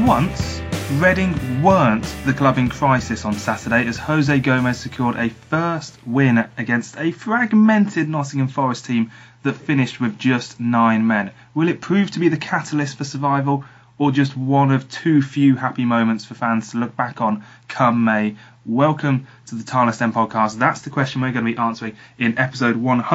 once, Reading weren't the club in crisis on Saturday as Jose Gomez secured a first win against a fragmented Nottingham Forest team that finished with just 9 men. Will it prove to be the catalyst for survival, or just one of too few happy moments for fans to look back on come May? Welcome to the Tilehurst End podcast. That's the question we're going to be answering in episode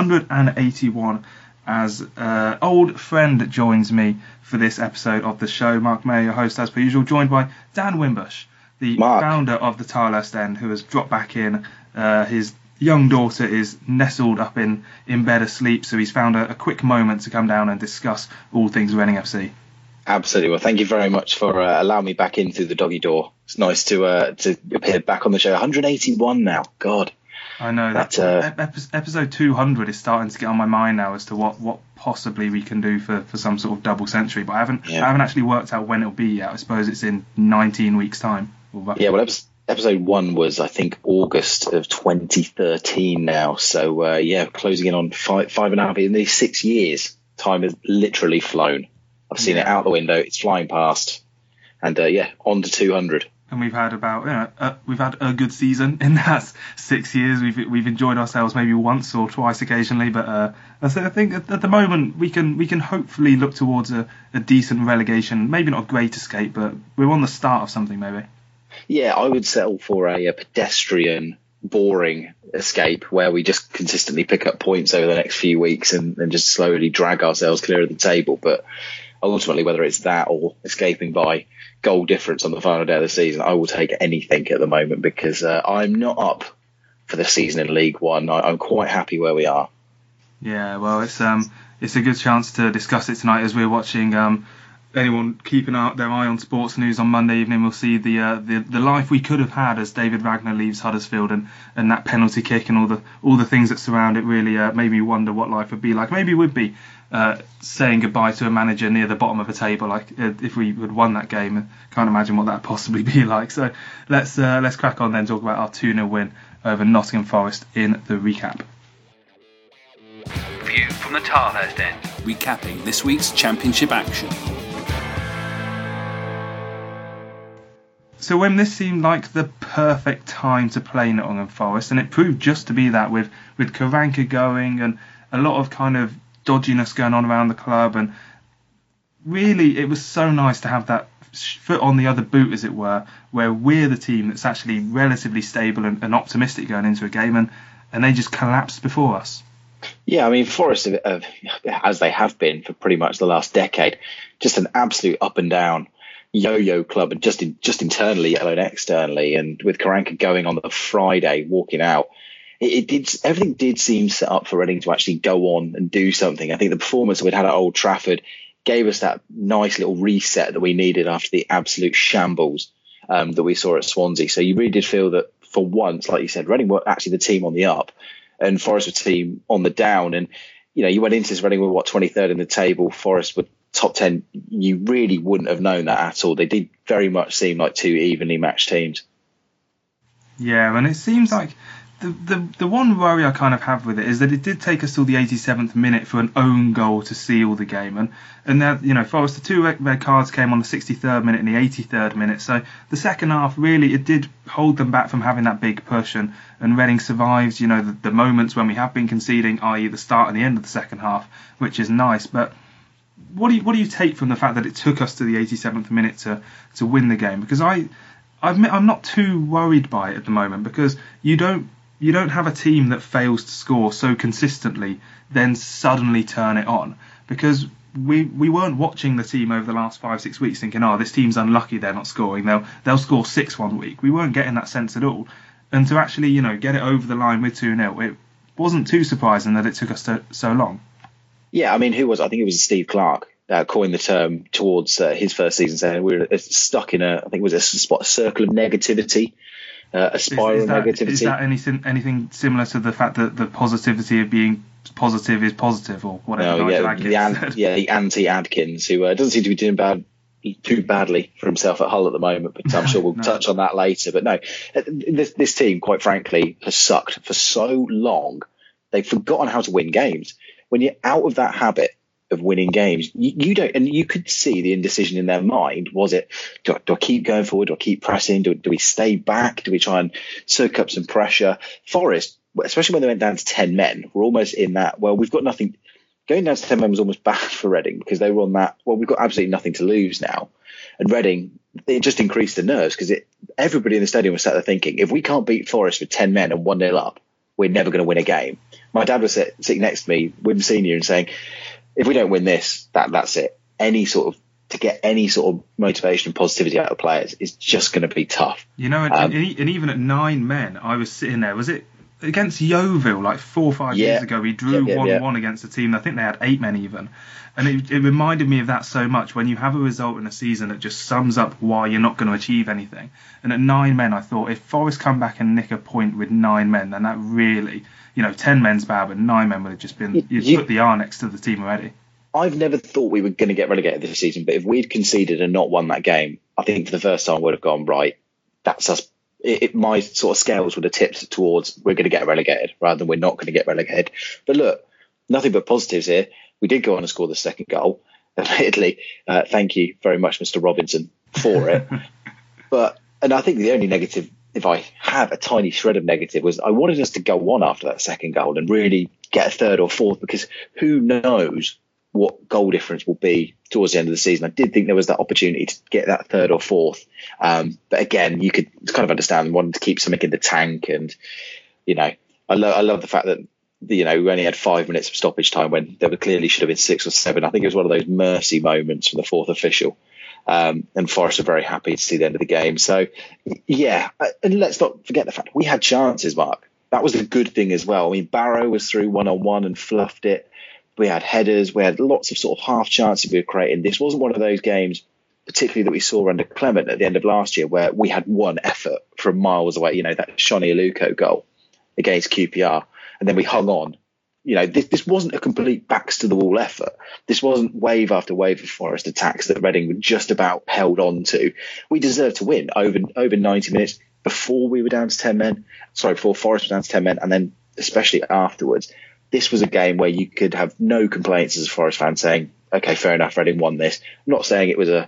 181 as old friend joins me for this episode of the show. Mark Mayer, your host as per usual, joined by Dan Wimbush, the founder of the Tilehurst End, who has dropped back in. His young daughter is nestled up in bed asleep, so he's found a quick moment to come down and discuss all things Reading FC. Absolutely. Well, thank you very much for allowing me back in through the doggy door. It's nice to appear back on the show. 181 now. God. I know that episode 200 is starting to get on my mind now as to what possibly we can do for some sort of double century. But I haven't actually worked out when it'll be yet. I suppose it's in 19 weeks' time. Yeah, well, episode 1 was, I think, August of 2013 now. So, closing in on five and a half, nearly 6 years. Time has literally flown. I've seen it out the window. It's flying past. And, on to 200. And we've had we've had a good season in that 6 years. We've enjoyed ourselves maybe once or twice occasionally, but I think at the moment we can hopefully look towards a decent relegation. Maybe not a great escape, but we're on the start of something maybe. Yeah, I would settle for a pedestrian, boring escape where we just consistently pick up points over the next few weeks and just slowly drag ourselves clear of the table. But ultimately, whether it's that or escaping by goal difference on the final day of the season, I will take anything at the moment because I'm not up for the season in League One. I'm quite happy where we are. Yeah, well, it's a good chance to discuss it tonight as we're watching. Anyone keeping their eye on sports news on Monday evening will see the life we could have had as David Wagner leaves Huddersfield and that penalty kick and all the things that surround it really made me wonder what life would be like. Maybe it would be saying goodbye to a manager near the bottom of a table, like if we had won that game. Can't imagine what that'd possibly be like. So let's crack on then, talk about our 2-0 win over Nottingham Forest in the recap. View from the Tilehurst End, recapping this week's championship action. So when this seemed like the perfect time to play Nottingham Forest, and it proved just to be that with Karanka going and a lot of kind of dodginess going on around the club, and really it was so nice to have that foot on the other boot, as it were, where we're the team that's actually relatively stable and optimistic going into a game, and they just collapsed before us. Yeah, I mean, Forest, as they have been for pretty much the last decade, just an absolute up and down yo-yo club, and just internally, let alone externally. And with Karanka going on the Friday, walking out, everything did seem set up for Reading to actually go on and do something. I think the performance we'd had at Old Trafford gave us that nice little reset that we needed after the absolute shambles that we saw at Swansea. So you really did feel that for once, like you said, Reading were actually the team on the up and Forest were the team on the down. And, you went into this Reading with 23rd in the table, Forest were top 10. You really wouldn't have known that at all. They did very much seem like two evenly matched teams. Yeah, and it seems like the one worry I kind of have with it is that it did take us till the 87th minute for an own goal to seal the game, and that Forest, the 2 red cards came on the 63rd minute and the 83rd minute. So the second half really it did hold them back from having that big push, and Reading survives the moments when we have been conceding, i.e. the start and the end of the second half, which is nice. But what do you take from the fact that it took us to the 87th minute to win the game? Because I admit I'm not too worried by it at the moment, because you don't have a team that fails to score so consistently then suddenly turn it on, because we weren't watching the team over the last 5-6 weeks thinking, this team's unlucky they're not scoring, they'll score 6 one week. We weren't getting that sense at all, and to actually get it over the line with 2-0, it wasn't too surprising that it took us so long. Yeah, I mean, I think it was Steve Clarke coined the term towards his first season, saying we were stuck in a circle of negativity, a spiral of negativity. Is that anything similar to the fact that the positivity of being positive is positive, or whatever? The anti-Adkins, who doesn't seem to be doing too badly for himself at Hull at the moment, but I'm sure we'll touch on that later. But no, this team, quite frankly, has sucked for so long. They've forgotten how to win games. When you're out of that habit of winning games. You don't, and you could see the indecision in their mind. Was it, do I keep going forward? Do I keep pressing? Do we stay back? Do we try and soak up some pressure? Forest, especially when they went down to 10 men, were almost in that, well, we've got nothing. Going down to 10 men was almost bad for Reading because they were on that, well, we've got absolutely nothing to lose now. And Reading, it just increased the nerves because everybody in the stadium was sat there thinking, if we can't beat Forest with 10 men and 1-0 up, we're never going to win a game. My dad was sitting next to me, Wim Senior, and saying, if we don't win this, that's it. To get any sort of motivation and positivity out of players is just going to be tough. You know, and even at 9 men, I was sitting there. Was it against Yeovil like 4 or 5 years ago? We drew 1-1 against a team. I think they had 8 men even. And it reminded me of that so much when you have a result in a season that just sums up why you're not going to achieve anything. And at 9 men, I thought if Forest come back and nick a point with 9 men, then that really, 10 men's bad, but 9 men would have just been, you'd put the R next to the team already. I've never thought we were going to get relegated this season, but if we'd conceded and not won that game, I think for the first time I would have gone, right, that's us. My sort of scales would have tipped towards we're going to get relegated rather than we're not going to get relegated. But look, nothing but positives here. We did go on and score the second goal. Admittedly, thank you very much, Mr. Robinson, for it. And I think the only negative, if I have a tiny shred of negative, was I wanted us to go on after that second goal and really get a third or fourth, because who knows what goal difference will be towards the end of the season. I did think there was that opportunity to get that third or fourth. But again, you could kind of understand wanting to keep something in the tank. And, I love the fact that, we only had 5 minutes of stoppage time when there clearly should have been 6 or 7. I think it was one of those mercy moments from the fourth official. And Forest are very happy to see the end of the game. So, yeah, and let's not forget the fact we had chances, Mark. That was a good thing as well. I mean, Barrow was through 1-on-1 and fluffed it. We had headers. We had lots of sort of half chances we were creating. This wasn't one of those games, particularly that we saw under Clement at the end of last year, where we had one effort from miles away, that Shoni Aluko goal against QPR. And then we hung on. This wasn't a complete backs to the wall effort. This wasn't wave after wave of Forest attacks that Reading were just about held on to. We deserved to win over 90 minutes before we were down to 10 men. Sorry, before Forest was down to 10 men, and then especially afterwards. This was a game where you could have no complaints as a Forest fan saying, okay, fair enough, Reading won this. I'm not saying it was a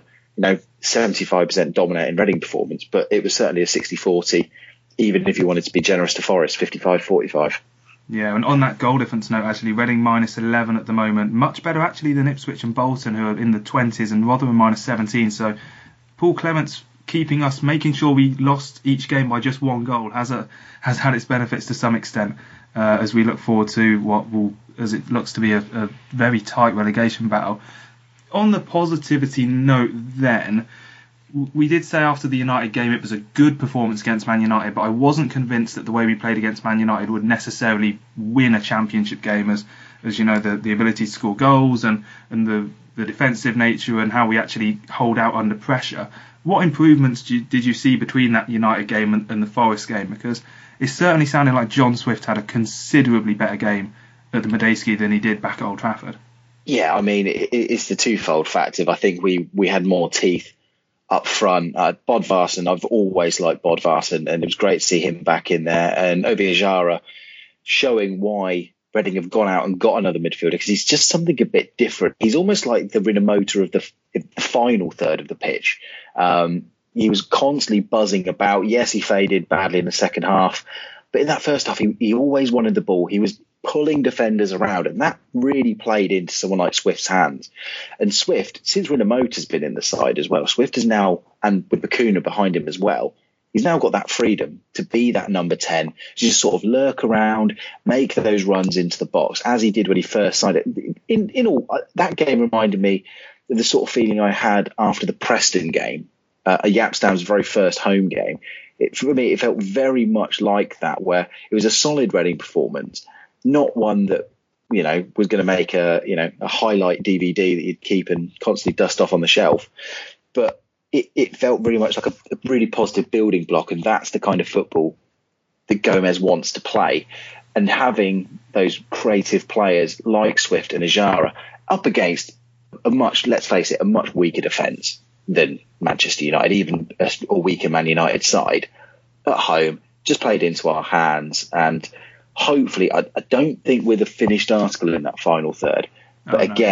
75% dominating Reading performance, but it was certainly a 60-40, even if you wanted to be generous to Forest, 55-45. Yeah, and on that goal difference note, actually, Reading -11 at the moment. Much better, actually, than Ipswich and Bolton, who are in the 20s, and Rotherham -17. So Paul Clement's keeping us, making sure we lost each game by just 1 goal has had its benefits to some extent, as we look forward to what will, as it looks to be a very tight relegation battle. On the positivity note then, we did say after the United game it was a good performance against Man United, but I wasn't convinced that the way we played against Man United would necessarily win a championship game, as the ability to score goals and the defensive nature and how we actually hold out under pressure. What improvements did you see between that United game and the Forest game? Because it certainly sounded like John Swift had a considerably better game at the Medeski than he did back at Old Trafford. Yeah, I mean, it's the twofold factor. I think we had more teeth up front. Bodvarsson, I've always liked Bodvarsson, and it was great to see him back in there. And Ovie Ejaria showing why Reading have gone out and got another midfielder, because he's just something a bit different. He's almost like the Rinomota of the final third of the pitch. He was constantly buzzing about. Yes, he faded badly in the second half, but in that first half, he always wanted the ball. He was pulling defenders around, and that really played into someone like Swift's hands. And Swift, since Rinomota's been in the side as well, Swift is now, and with Bacuna behind him as well, he's now got that freedom to be that number 10, to just sort of lurk around, make those runs into the box, as he did when he first signed it. In all, that game reminded me of the sort of feeling I had after the Preston game, Yapstam's very first home game. For me, it felt very much like that, where it was a solid Reading performance, not one that was going to make a highlight DVD that you'd keep and constantly dust off on the shelf, but it felt very much like a really positive building block, and that's the kind of football that Gomez wants to play. And having those creative players like Swift and Ejaria up against let's face it, a much weaker defence than Manchester United, even a weaker Man United side at home, just played into our hands. And hopefully, I don't think we're the finished article in that final third. But again,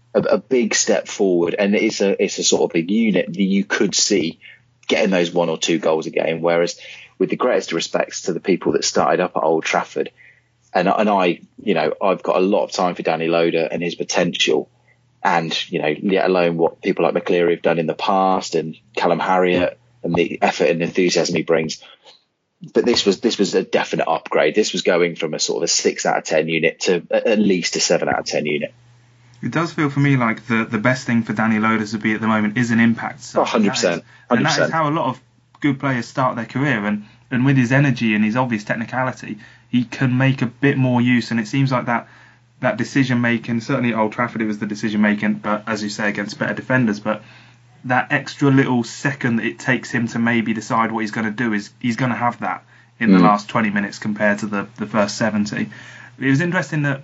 a big step forward, and it's a sort of a unit that you could see getting those 1 or 2 goals a game. Whereas, with the greatest respects to the people that started up at Old Trafford, and I, I've got a lot of time for Danny Loader and his potential, and let alone what people like McCleary have done in the past, and Callum Harriott and the effort and enthusiasm he brings. But this was a definite upgrade. This was going from a sort of a 6 out of 10 unit to at least a 7 out of 10 unit. It does feel for me like the best thing for Danny Loader to be at the moment is an impact sub. 100%. And that is how a lot of good players start their career. And with his energy and his obvious technicality, he can make a bit more use. And it seems like that decision making, certainly at Old Trafford it was the decision making, but as you say, against better defenders. But that extra little second that it takes him to maybe decide what he's going to do, is he's going to have that in the last 20 minutes compared to the first 70. It was interesting that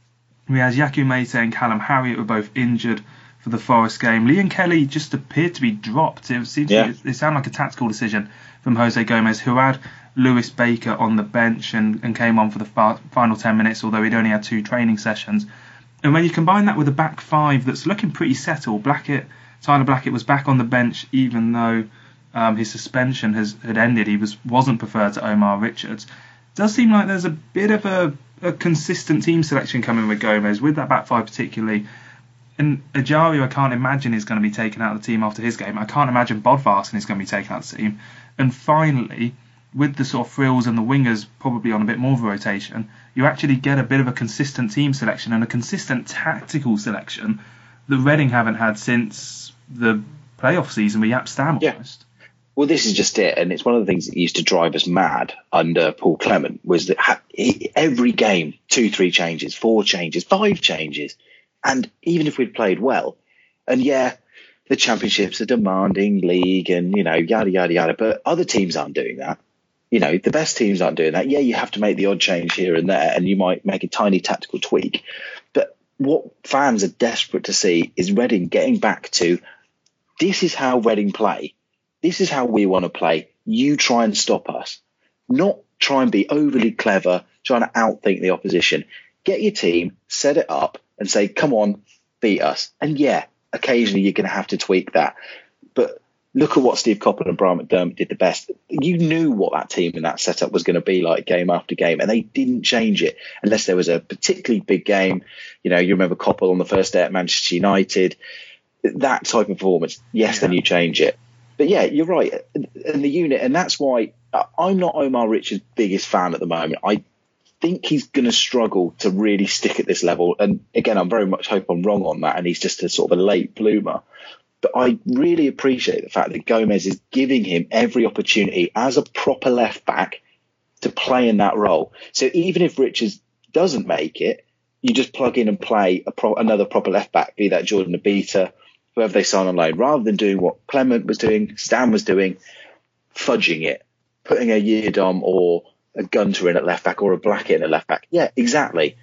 we had Yakou Meite and Callum Harriott were both injured for the Forest game. Liam Kelly just appeared to be dropped. It sounded like a tactical decision from Jose Gomez, who had Lewis Baker on the bench and came on for the final 10 minutes, although he'd only had 2 training sessions. And when you combine that with a back 5 that's looking pretty settled, Tyler Blackett was back on the bench even though his suspension had ended. He wasn't preferred to Omar Richards. It does seem like there's a bit of a consistent team selection coming with Gomez, with that back 5 particularly. And Ajario, I can't imagine is going to be taken out of the team after his game. I can't imagine Bodvarsson is going to be taken out of the team. And finally, with the sort of frills and the wingers probably on a bit more of a rotation, you actually get a bit of a consistent team selection and a consistent tactical selection that Reading haven't had since the playoff season with Jaap Stam almost. Well, this is just it, and it's one of the things that used to drive us mad under Paul Clement, was that every game, 2-3 changes, 4 changes, 5 changes, and even if we'd played well, and the Championship's a demanding league, and yada yada yada, but other teams aren't doing that. The best teams aren't doing that. You have to make the odd change here and there, and you might make a tiny tactical tweak, but what fans are desperate to see is Reading getting back to, this is how Reading play. This is how we want to play. You try and stop us. Not try and be overly clever, trying to outthink the opposition. Get your team, set it up, and say, come on, beat us. And occasionally you're going to have to tweak that. But look at what Steve Coppell and Brian McDermott did the best. You knew what that team and that setup was going to be like game after game, and they didn't change it unless there was a particularly big game. You remember Coppell on the first day at Manchester United. That type of performance, then you change it. But you're right. And the unit, and that's why I'm not Omar Richards' biggest fan at the moment. I think he's going to struggle to really stick at this level. And again, I'm very much hope I'm wrong on that, and he's just a sort of a late bloomer. But I really appreciate the fact that Gomez is giving him every opportunity as a proper left back to play in that role. So even if Richards doesn't make it, you just plug in and play another proper left back, be that Jordan Abita, whoever they sign on loan, rather than doing what Clement was doing, Stam was doing, fudging it, putting a Yiadom or a Gunter in at left back or a Blackett in at left back. Yeah, exactly.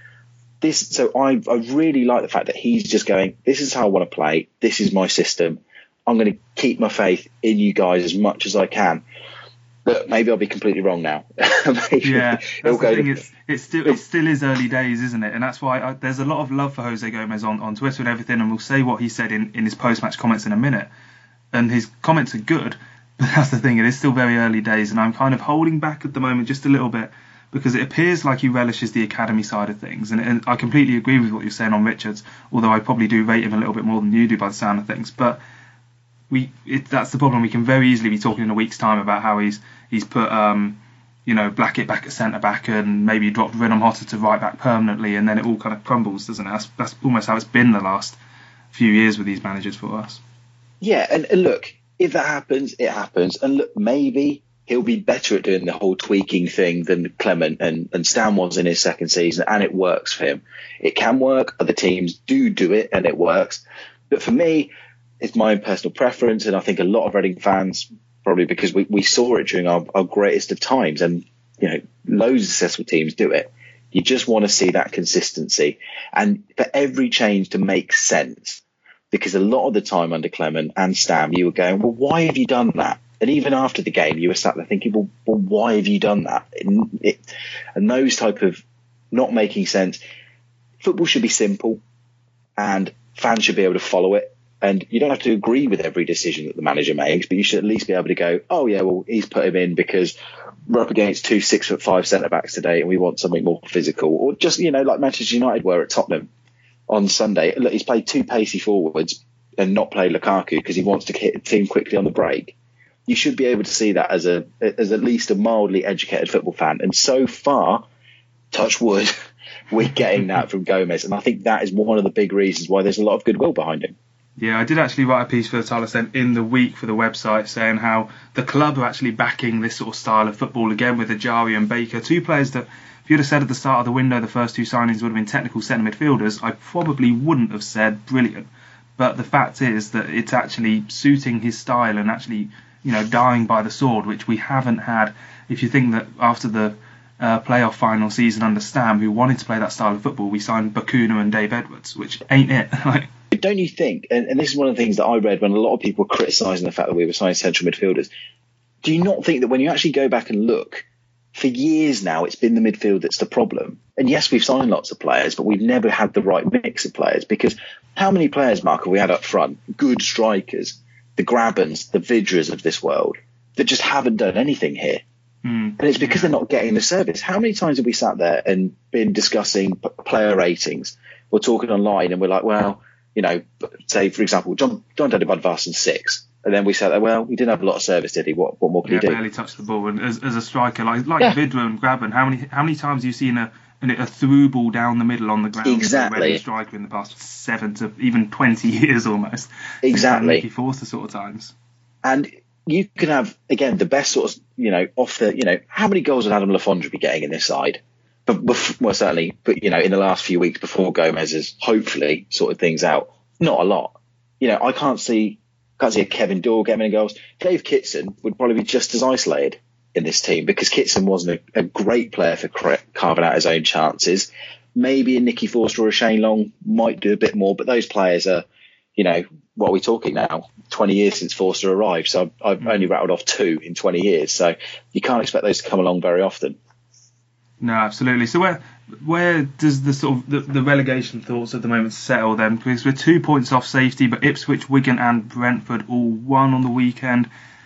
So I really like the fact that he's just going, this is how I want to play. This is my system. I'm going to keep my faith in you guys as much as I can. But maybe I'll be completely wrong now. That's the thing. It still is early days, isn't it? And that's why there's a lot of love for Jose Gomez on Twitter and everything. And we'll say what he said in his post-match comments in a minute. And his comments are good. But that's the thing. It is still very early days. And I'm kind of holding back at the moment just a little bit, because it appears like he relishes the academy side of things. And I completely agree with what you're saying on Richards, although I probably do rate him a little bit more than you do by the sound of things. But that's the problem. We can very easily be talking in a week's time about how he's put Blackett back at centre back and maybe dropped Renham Hotter to right back permanently, and then it all kind of crumbles, doesn't it? That's almost how it's been the last few years with these managers for us. Yeah, and look, if that happens, it happens. And look, maybe he'll be better at doing the whole tweaking thing than Clement and Stan was in his second season, and it works for him. It can work. Other teams do it, and it works. But for me, it's my own personal preference, and I think a lot of Reading fans, probably because we saw it during our greatest of times, and loads of successful teams do it. You just want to see that consistency, and for every change to make sense, because a lot of the time under Clement and Stam, you were going, well, why have you done that? And even after the game, you were sat there thinking, well why have you done that? And those type of not making sense. Football should be simple, and fans should be able to follow it. And you don't have to agree with every decision that the manager makes, but you should at least be able to go, oh, yeah, well, he's put him in because we're up against 2 6'5" centre-backs today and we want something more physical. Or just, like Manchester United were at Tottenham on Sunday. Look, he's played 2 pacey forwards and not played Lukaku because he wants to hit the team quickly on the break. You should be able to see that as at least a mildly educated football fan. And so far, touch wood, we're getting that from Gomez. And I think that is one of the big reasons why there's a lot of goodwill behind him. Yeah, I did actually write a piece for the Taliesin in the week for the website saying how the club are actually backing this sort of style of football again with Ajari and Baker, 2 players that, if you'd have said at the start of the window the first 2 signings would have been technical centre midfielders, I probably wouldn't have said brilliant. But the fact is that it's actually suiting his style and actually, dying by the sword, which we haven't had. If you think that after the playoff final season under Stam, who wanted to play that style of football, we signed Bakuna and Dave Edwards, which ain't it. Don't you think, and this is one of the things that I read when a lot of people were criticising the fact that we were signing central midfielders, do you not think that when you actually go back and look, for years now it's been the midfield that's the problem? And yes, we've signed lots of players, but we've never had the right mix of players, because how many players, Mark, have we had up front, good strikers, the Grabans, the Vidras of this world, that just haven't done anything here? And it's because they're not getting the service. How many times have we sat there and been discussing player ratings? We're talking online and we're like, well, say, for example, John Dede Budvarsson 6. And then we said, well, he didn't have a lot of service, did he? What more could he do? Barely touched the ball. And as a striker, like Vidra and Graben, how many times have you seen a through ball down the middle on the ground? Exactly. A striker in the past 7 to even 20 years almost. Exactly. Nicky Forster sort of times. And you can have, again, the best sort of, how many goals would Adam Lafondra be getting in this side? But certainly, in the last few weeks before Gomez has hopefully sorted things out, not a lot. I can't see a Kevin Dorr getting any goals. Dave Kitson would probably be just as isolated in this team because Kitson wasn't a great player for carving out his own chances. Maybe a Nicky Forster or a Shane Long might do a bit more, but those players are, what are we talking now? 20 years since Forster arrived, so I've only rattled off 2 in 20 years. So you can't expect those to come along very often. No, absolutely. So where does the sort of the relegation thoughts at the moment settle then? Because we're 2 points off safety, but Ipswich, Wigan and Brentford all won on the weekend.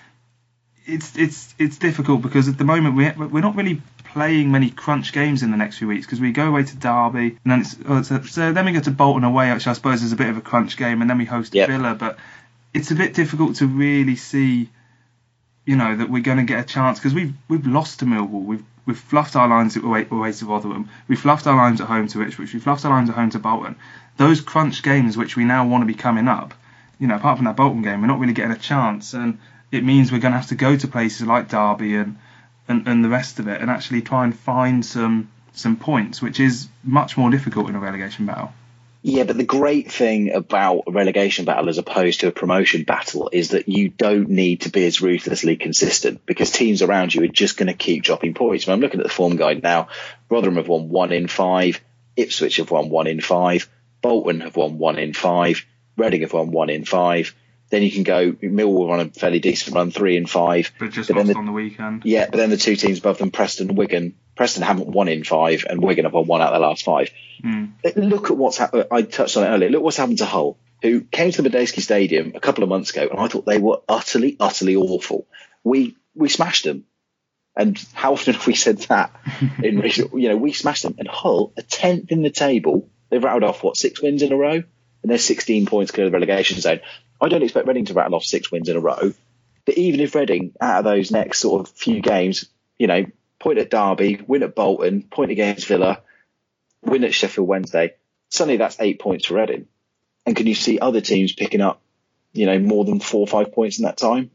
It's difficult because at the moment we're not really playing many crunch games in the next few weeks because we go away to Derby and then then we go to Bolton away, which I suppose is a bit of a crunch game, and then we host Villa. But it's a bit difficult to really see, that we're going to get a chance because we've lost to Millwall. We've fluffed our lines away to Rotherham. We've fluffed our lines at home to Ipswich. We've fluffed our lines at home to Bolton. Those crunch games which we now want to be coming up, apart from that Bolton game, we're not really getting a chance. And it means we're going to have to go to places like Derby and the rest of it and actually try and find some points, which is much more difficult in a relegation battle. Yeah, but the great thing about a relegation battle as opposed to a promotion battle is that you don't need to be as ruthlessly consistent because teams around you are just going to keep dropping points. I'm looking at the form guide now. Rotherham have won 1 in 5. Ipswich have won 1 in 5. Bolton have won 1 in 5. Reading have won 1 in 5. Then you can go, Millwall on a fairly decent run, 3 in 5. But just lost on the weekend. Yeah, but then the 2 teams above them, Preston and Wigan. Preston haven't won in 5 and Wigan have won 1 out of their last 5. Look at what's happened. I touched on it earlier. Look what's happened to Hull, who came to the Medeski Stadium a couple of months ago, and I thought they were utterly, utterly awful. We smashed them. And how often have we said that in recent? We smashed them. And Hull, a 10th in the table, they've rattled off, 6 wins in a row? And they're 16 points clear of the relegation zone. I don't expect Reading to rattle off 6 wins in a row. But even if Reading, out of those next sort of few games, point at Derby, win at Bolton, point against Villa, win at Sheffield Wednesday, suddenly that's 8 points for Reading. And can you see other teams picking up, more than 4 or 5 points in that time?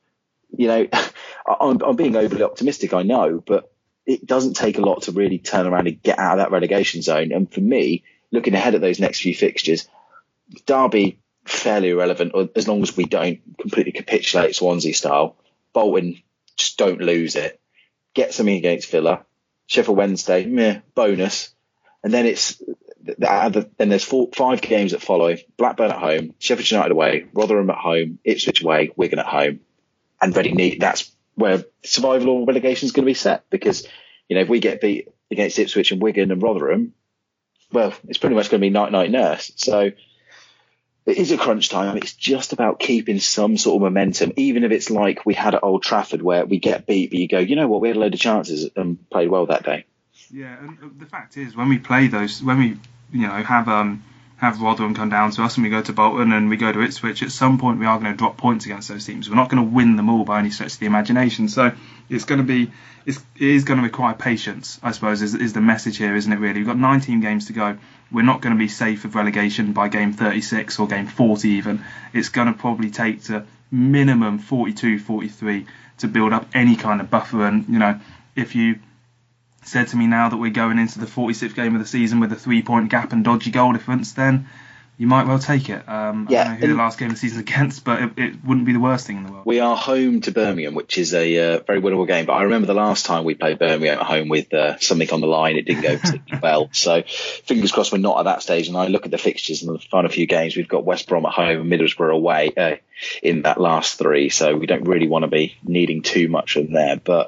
I'm being overly optimistic, I know, but it doesn't take a lot to really turn around and get out of that relegation zone. And for me, looking ahead at those next few fixtures, Derby, fairly irrelevant as long as we don't completely capitulate Swansea style. Bolton, just don't lose it. Get something against Villa. Sheffield Wednesday, meh, bonus. And then there's 5 games that follow. Blackburn at home, Sheffield United away, Rotherham at home, Ipswich away, Wigan at home. And Reading, that's where survival or relegation is going to be set. Because, if we get beat against Ipswich and Wigan and Rotherham, well, it's pretty much going to be night-night nurse. So, it is a crunch time. It's just about keeping some sort of momentum, even if it's like we had at Old Trafford where we get beat, but you go, you know what, we had a load of chances and played well that day. Yeah, and the fact is, when we play those, when we have Rotherham come down to us and we go to Bolton and we go to Ipswich, at some point we are going to drop points against those teams. We're not going to win them all by any stretch of the imagination. So it is going to require patience, I suppose, is the message here, isn't it, really? We've got 19 games to go. We're not going to be safe of relegation by game 36 or game 40 even. It's going to probably take to minimum 42, 43 to build up any kind of buffer. And, if you said to me now that we're going into the 46th game of the season with a 3-point gap and dodgy goal difference, then you might well take it. I don't know who the last game of the season is against, but it wouldn't be the worst thing in the world. We are home to Birmingham, which is a very winnable game. But I remember the last time we played Birmingham at home with something on the line, it didn't go particularly well. So fingers crossed we're not at that stage. And I look at the fixtures and the final few games. We've got West Brom at home and Middlesbrough away in that last three. So we don't really want to be needing too much from there. But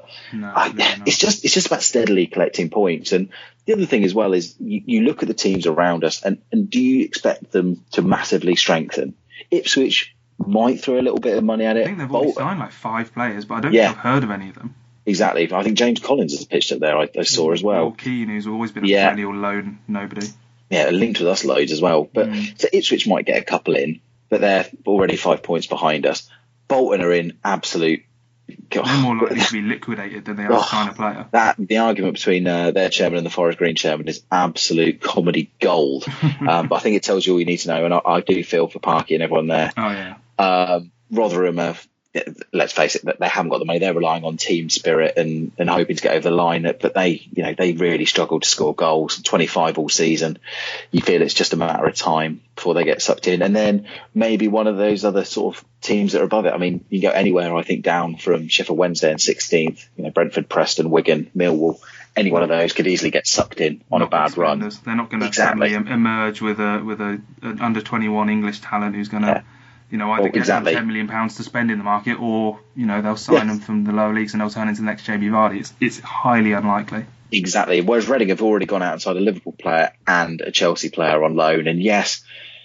it's just about steadily collecting points. And the other thing as well is you look at the teams around us and do you expect them to massively strengthen? Ipswich might throw a little bit of money at it. I think they've already signed like 5 players, but I don't think I've heard of any of them. Exactly. I think James Collins has pitched up there, I saw as well. Paul Keane, who's always been a perennial loan nobody. Yeah, linked with us loads as well. But so Ipswich might get a couple in, but they're already 5 points behind us. Bolton are in absolute... They're more likely to be liquidated than they are to sign a player. The argument between their chairman and the Forest Green chairman is absolute comedy gold. But I think it tells you all you need to know, and I do feel for Parky and everyone there. Oh, yeah. Rotherham let's face it, they haven't got the money. They're relying on team spirit and hoping to get over the line. But they really struggle to score goals. 25 all season. You feel it's just a matter of time before they get sucked in. And then maybe one of those other sort of teams that are above it. I mean, you can go anywhere, I think, down from Sheffield Wednesday in 16th. Brentford, Preston, Wigan, Millwall. Any one of those could easily get sucked in on a bad run. They're not going to suddenly emerge with an under 21 English talent who's going to. Either get them £10 million to spend in the market, or they'll sign them from the lower leagues and they'll turn into the next Jamie Vardy. It's highly unlikely. Exactly. Whereas Reading have already gone outside a Liverpool player and a Chelsea player on loan. And yes,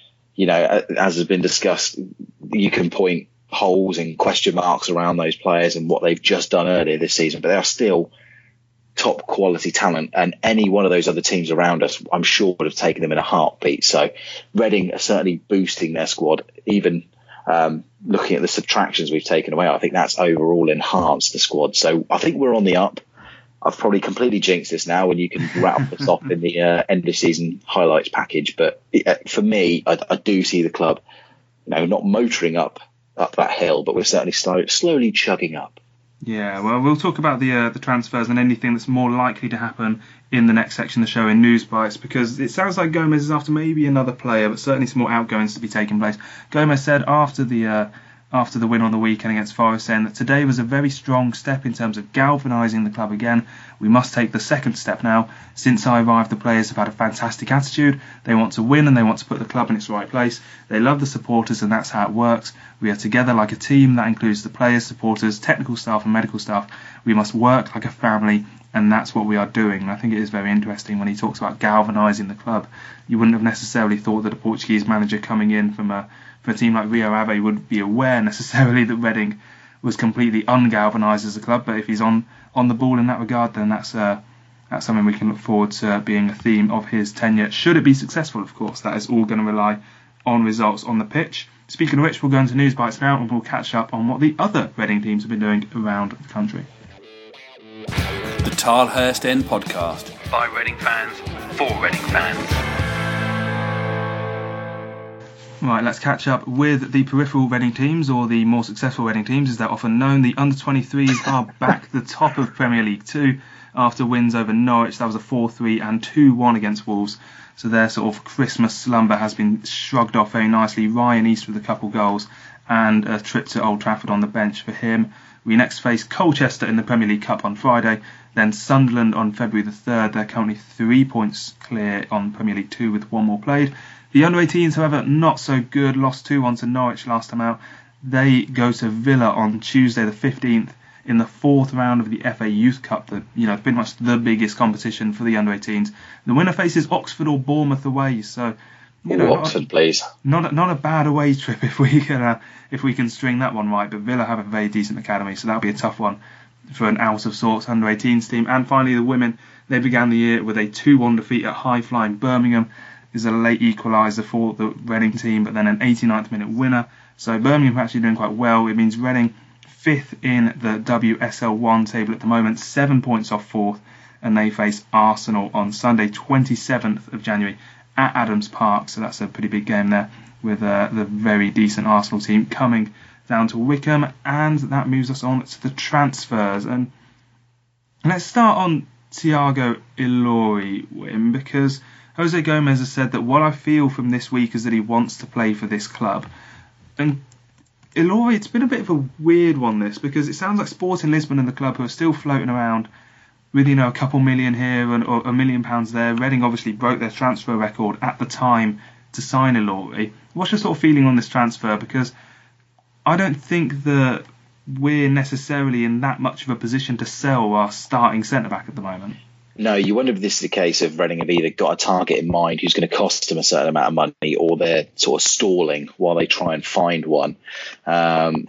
as has been discussed, you can point holes and question marks around those players and what they've just done earlier this season, but they are still top quality talent, and any one of those other teams around us, I'm sure, would have taken them in a heartbeat. So Reading are certainly boosting their squad. Even looking at the subtractions we've taken away, I think that's overall enhanced the squad. So I think we're on the up. I've probably completely jinxed this now, and you can rattle this off in the end of season highlights package. But for me, I do see the club, not motoring up that hill, but we're certainly slowly chugging up. Yeah, well, we'll talk about the transfers and anything that's more likely to happen in the next section of the show in News Bites, because it sounds like Gomez is after maybe another player, but certainly some more outgoings to be taking place. Gomez said after the win on the weekend against Forest, saying that today was a very strong step in terms of galvanising the club again. We must take the second step now. Since I arrived, the players have had a fantastic attitude. They want to win and they want to put the club in its right place. They love the supporters, and that's how it works. We are together like a team. That includes the players, supporters, technical staff and medical staff. We must work like a family, and that's what we are doing. And I think it is very interesting when he talks about galvanising the club. You wouldn't have necessarily thought that a Portuguese manager coming in for a team like Rio Ave would be aware necessarily that Reading was completely ungalvanised as a club. But if he's on the ball in that regard, then that's something we can look forward to being a theme of his tenure. Should it be successful, of course, that is all going to rely on results on the pitch. Speaking of which, we'll go into News Bites now and we'll catch up on what the other Reading teams have been doing around the country. The Tilehurst End Podcast. By Reading fans, for Reading fans. Right, let's catch up with the peripheral Reading teams, or the more successful Reading teams as they're often known. The under-23s are back the top of Premier League 2 after wins over Norwich. That was a 4-3 and 2-1 against Wolves. So their sort of Christmas slumber has been shrugged off very nicely. Ryan East with a couple goals and a trip to Old Trafford on the bench for him. We next face Colchester in the Premier League Cup on Friday, then Sunderland on February the 3rd. They're currently 3 points clear on Premier League 2 with one more played. The under-18s, however, not so good. Lost 2-1 to Norwich last time out. They go to Villa on Tuesday the 15th in the 4th round of the FA Youth Cup, pretty much the biggest competition for the under-18s. The winner faces Oxford or Bournemouth away, so Oxford, please. Not a bad away trip if we can string that one right. But Villa have a very decent academy, so that'll be a tough one for an out of sorts under-18s team. And finally, the women, they began the year with a 2-1 defeat at high-flying Birmingham. Is a late equaliser for the Reading team, but then an 89th minute winner. So Birmingham are actually doing quite well. It means Reading 5th in the WSL1 table at the moment, 7 points off 4th, and they face Arsenal on Sunday, 27th of January at Adams Park. So that's a pretty big game there with the very decent Arsenal team coming down to Wickham. And that moves us on to the transfers. And let's start on Thiago Ilori, Wim, because Jose Gomez has said that what I feel from this week is that he wants to play for this club. And Ilori, it's been a bit of a weird one, this, because it sounds like Sporting Lisbon and the club who are still floating around with, a couple million here or £1 million there. Reading obviously broke their transfer record at the time to sign Ilori. What's your sort of feeling on this transfer? Because I don't think that we're necessarily in that much of a position to sell our starting centre-back at the moment. No, you wonder if this is a case of Reading have either got a target in mind who's going to cost them a certain amount of money, or they're sort of stalling while they try and find one. Thiago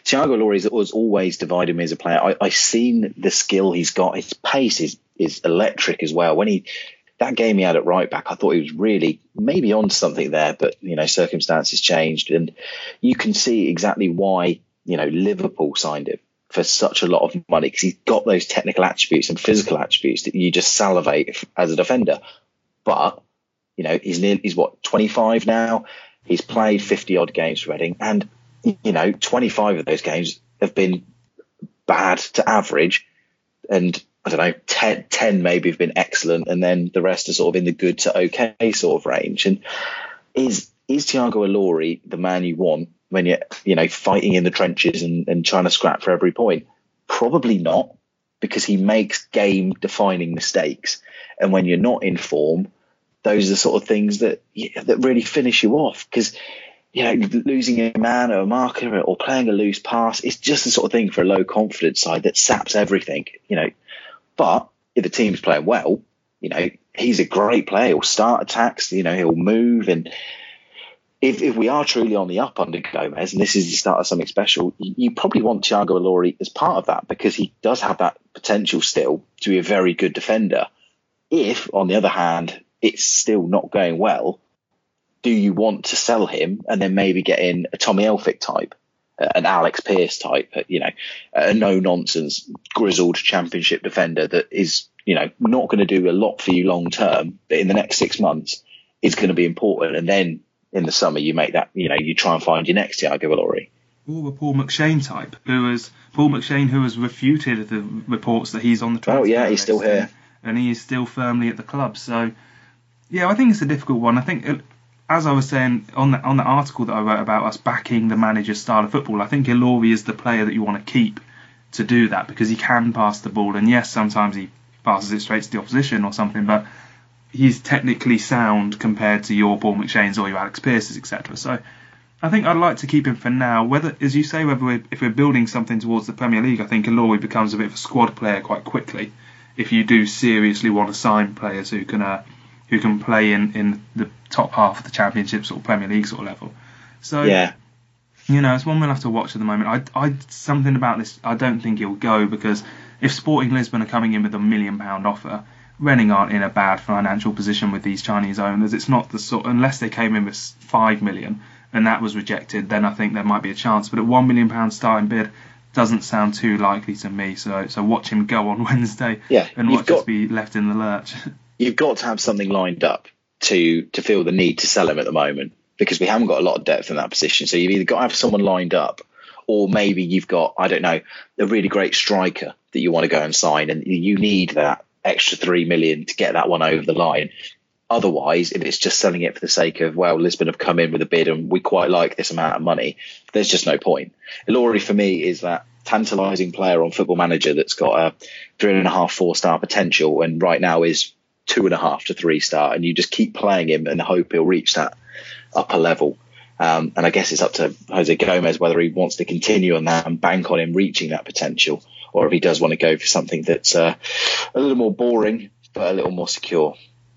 Ilori has always divided me as a player. I've seen the skill he's got. His pace is electric as well. That game he had at right back, I thought he was really maybe on something there, but circumstances changed, and you can see exactly why Liverpool signed him for such a lot of money, because he's got those technical attributes and physical attributes that you just salivate as a defender. But he's 25 now. He's played 50 odd games for Reading, and 25 of those games have been bad to average, and I don't know, 10 maybe have been excellent, and then the rest are sort of in the good to okay sort of range. And is Thiago Ilori the man you want when you're fighting in the trenches and trying to scrap for every point? Probably not, because he makes game defining mistakes, and when you're not in form, those are the sort of things that really finish you off. Because losing a man or a marker or playing a loose pass, it's just the sort of thing for a low confidence side that saps everything. But if the team's playing well, he's a great player. He'll start attacks, he'll move. And if we are truly on the up under Gomez, and this is the start of something special, you probably want Thiago Ilori as part of that, because he does have that potential still to be a very good defender. If, on the other hand, it's still not going well, do you want to sell him and then maybe get in a Tommy Elphick type, an Alex Pearce type, a no-nonsense, grizzled championship defender that is, not going to do a lot for you long term, but in the next 6 months is going to be important. And then in the summer you make that, you try and find your next Thiago Ilori. Or a Paul McShane type, who has refuted the reports that he's on the transfer list. Oh yeah, he's still here. And he is still firmly at the club. So, yeah, I think it's a difficult one. I think, as I was saying on the article that I wrote about us backing the manager's style of football, I think Ilori is the player that you want to keep to do that, because he can pass the ball. And yes, sometimes he passes it straight to the opposition or something, but he's technically sound compared to your Paul McShane's or your Alex Pearce's, etc. So I think I'd like to keep him for now. Whether, as you say, if we're building something towards the Premier League, I think Ilori becomes a bit of a squad player quite quickly. If you do seriously want to sign players who can play in the top half of the Championship or Premier League sort of level. So yeah, it's one we'll have to watch at the moment. I something about this, I don't think he'll go, because if Sporting Lisbon are coming in with a £1 million offer, Reading aren't in a bad financial position with these Chinese owners. It's not the sort, unless they came in with 5 million and that was rejected, then I think there might be a chance. But at £1 million starting bid doesn't sound too likely to me. So watch him go on Wednesday, and watch us be left in the lurch. You've got to have something lined up to feel the need to sell him at the moment, because we haven't got a lot of depth in that position. So you've either got to have someone lined up, or maybe you've got, I don't know, a really great striker that you want to go and sign, and you need that extra 3 million to get that one over the line. Otherwise, if it's just selling it for the sake of, well, Lisbon have come in with a bid and we quite like this amount of money, there's just no point. Ilori for me is that tantalising player on Football Manager that's got a 3.5, 4-star potential, and right now is 2.5 to 3-star, and you just keep playing him and hope he'll reach that upper level. And I guess it's up to Jose Gomez whether he wants to continue on that and bank on him reaching that potential, or if he does want to go for something that's a little more boring but a little more secure.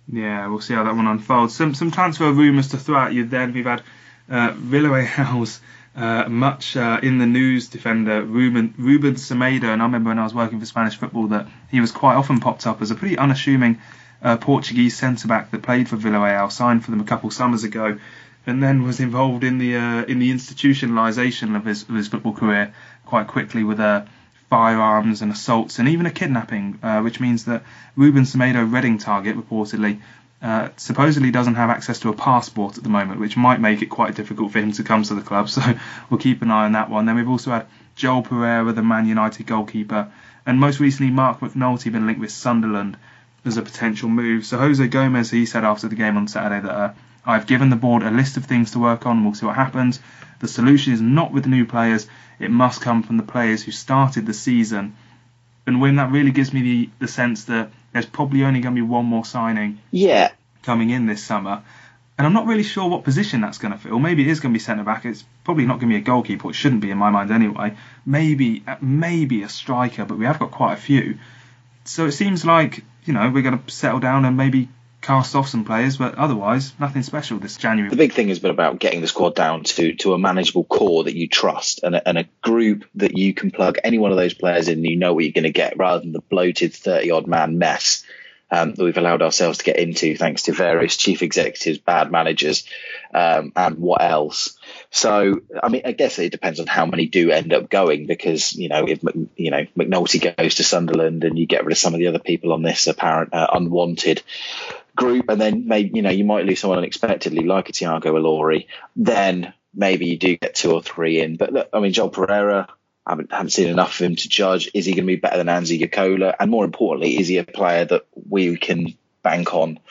Yeah, we'll see how that one unfolds. Some transfer rumours to throw at you then. We've had Villarreal's much in the news defender Ruben Semedo, and I remember when I was working for Spanish football that he was quite often popped up as a pretty unassuming Portuguese centre-back that played for Villarreal, signed for them a couple summers ago, and then was involved in the institutionalisation of his football career quite quickly with firearms and assaults and even a kidnapping, which means that Ruben Semedo, Reading target, reportedly supposedly doesn't have access to a passport at the moment, which might make it quite difficult for him to come to the club. So we'll keep an eye on that one. Then we've also had Joel Pereira, the Man United goalkeeper, and most recently Mark McNulty been linked with Sunderland as a potential move. So Jose Gomez, he said after the game on Saturday that I've given the board a list of things to work on. We'll see what happens. The solution is not with new players. It must come from the players who started the season. And Wim, that really gives me the sense that there's probably only going to be one more signing coming in this summer. And I'm not really sure what position that's going to fill. Maybe it is going to be centre-back. It's probably not going to be a goalkeeper. It shouldn't be in my mind anyway. Maybe a striker, but we have got quite a few. So it seems like, we're going to settle down and maybe cast off some players, but otherwise nothing special this January. The big thing has been about getting the squad down to a manageable core that you trust and a group that you can plug any one of those players in and you know what you're going to get, rather than the bloated 30-odd man mess that we've allowed ourselves to get into thanks to various chief executives, bad managers, and what else. So, I guess it depends on how many do end up going, because, if McNulty goes to Sunderland and you get rid of some of the other people on this apparent unwanted group, and then maybe, you might lose someone unexpectedly like a Thiago Ilori, then maybe you do get 2 or 3 in. But look, Joel Pereira, I haven't seen enough of him to judge. Is he going to be better than Anzi Yakola? And more importantly, is he a player that we can bank on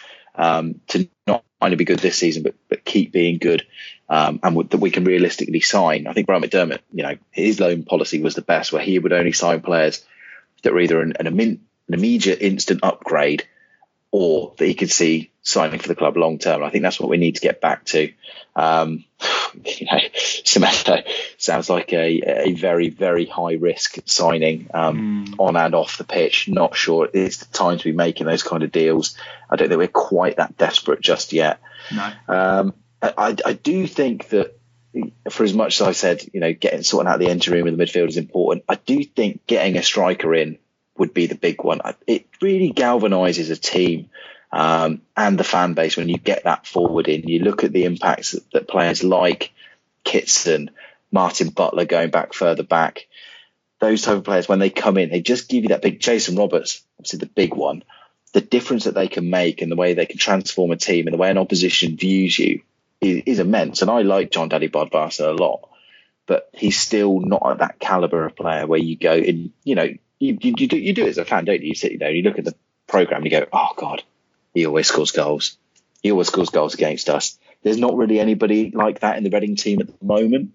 to not only be good this season, but keep being good, and that we can realistically sign? I think Brian McDermott, his loan policy was the best, where he would only sign players that were either an immediate instant upgrade or that he could see signing for the club long term. I think that's what we need to get back to. Semedo sounds like a very, very high risk signing on and off the pitch. Not sure it's the time to be making those kind of deals. I don't think we're quite that desperate just yet. No. I do think that, for as much as I said, sorting out the entry room and the midfield is important, I do think getting a striker in would be the big one. It really galvanises a team and the fan base when you get that forward in. You look at the impacts that players like Kitson, Martin Butler going back further back, those type of players, when they come in, they just give you that big. Jason Roberts, obviously the big one, the difference that they can make and the way they can transform a team and the way an opposition views you is immense. And I like John Daddy Bodvarsson a lot, but he's still not at that calibre of player where you go in, you do it as a fan, don't you? You sit there, you look at the programme and you go, oh God, he always scores goals. He always scores goals against us. There's not really anybody like that in the Reading team at the moment.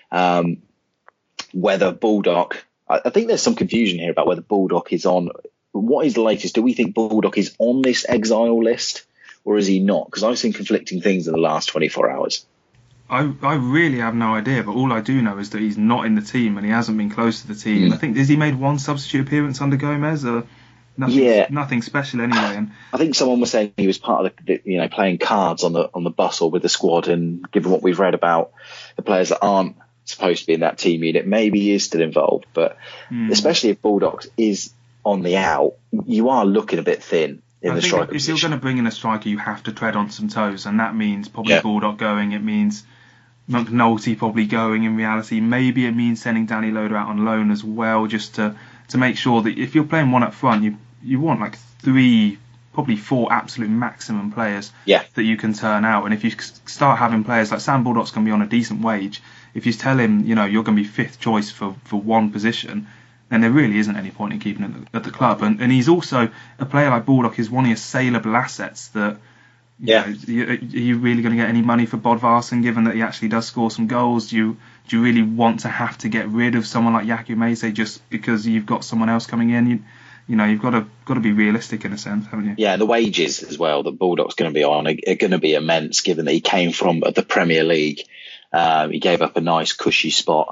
Whether Baldock, I think there's some confusion here about whether Baldock is on. What is the latest? Do we think Baldock is on this exile list or is he not? Because I've seen conflicting things in the last 24 hours. I really have no idea, but all I do know is that he's not in the team and he hasn't been close to the team. I think, has he made one substitute appearance under Gomez? Or nothing special anyway. And I think someone was saying he was part of the playing cards on the bus or with the squad. And given what we've read about the players that aren't supposed to be in that team unit, maybe he is still involved. But especially if Baldock is on the out, you are looking a bit thin. I think if you're going to bring in a striker, you have to tread on some toes, and that means probably Baldock going. It means McNulty probably going in reality. Maybe it means sending Danny Loader out on loan as well, just to make sure that if you're playing one up front, you want like 3, probably 4 absolute maximum players that you can turn out. And if you start having players like Sam Baldock's going to be on a decent wage, if you tell him you're going to be 5th choice for one position, then there really isn't any point in keeping him at the club. And he's also, a player like Baldock is one of your saleable assets that, are you really going to get any money for Bodvarsson, given that he actually does score some goals? Do you really want to have to get rid of someone like Yaku Mese just because you've got someone else coming in? You've got to be realistic in a sense, haven't you? Yeah, the wages as well that Baldock's going to be on are going to be immense, given that he came from the Premier League. He gave up a nice cushy spot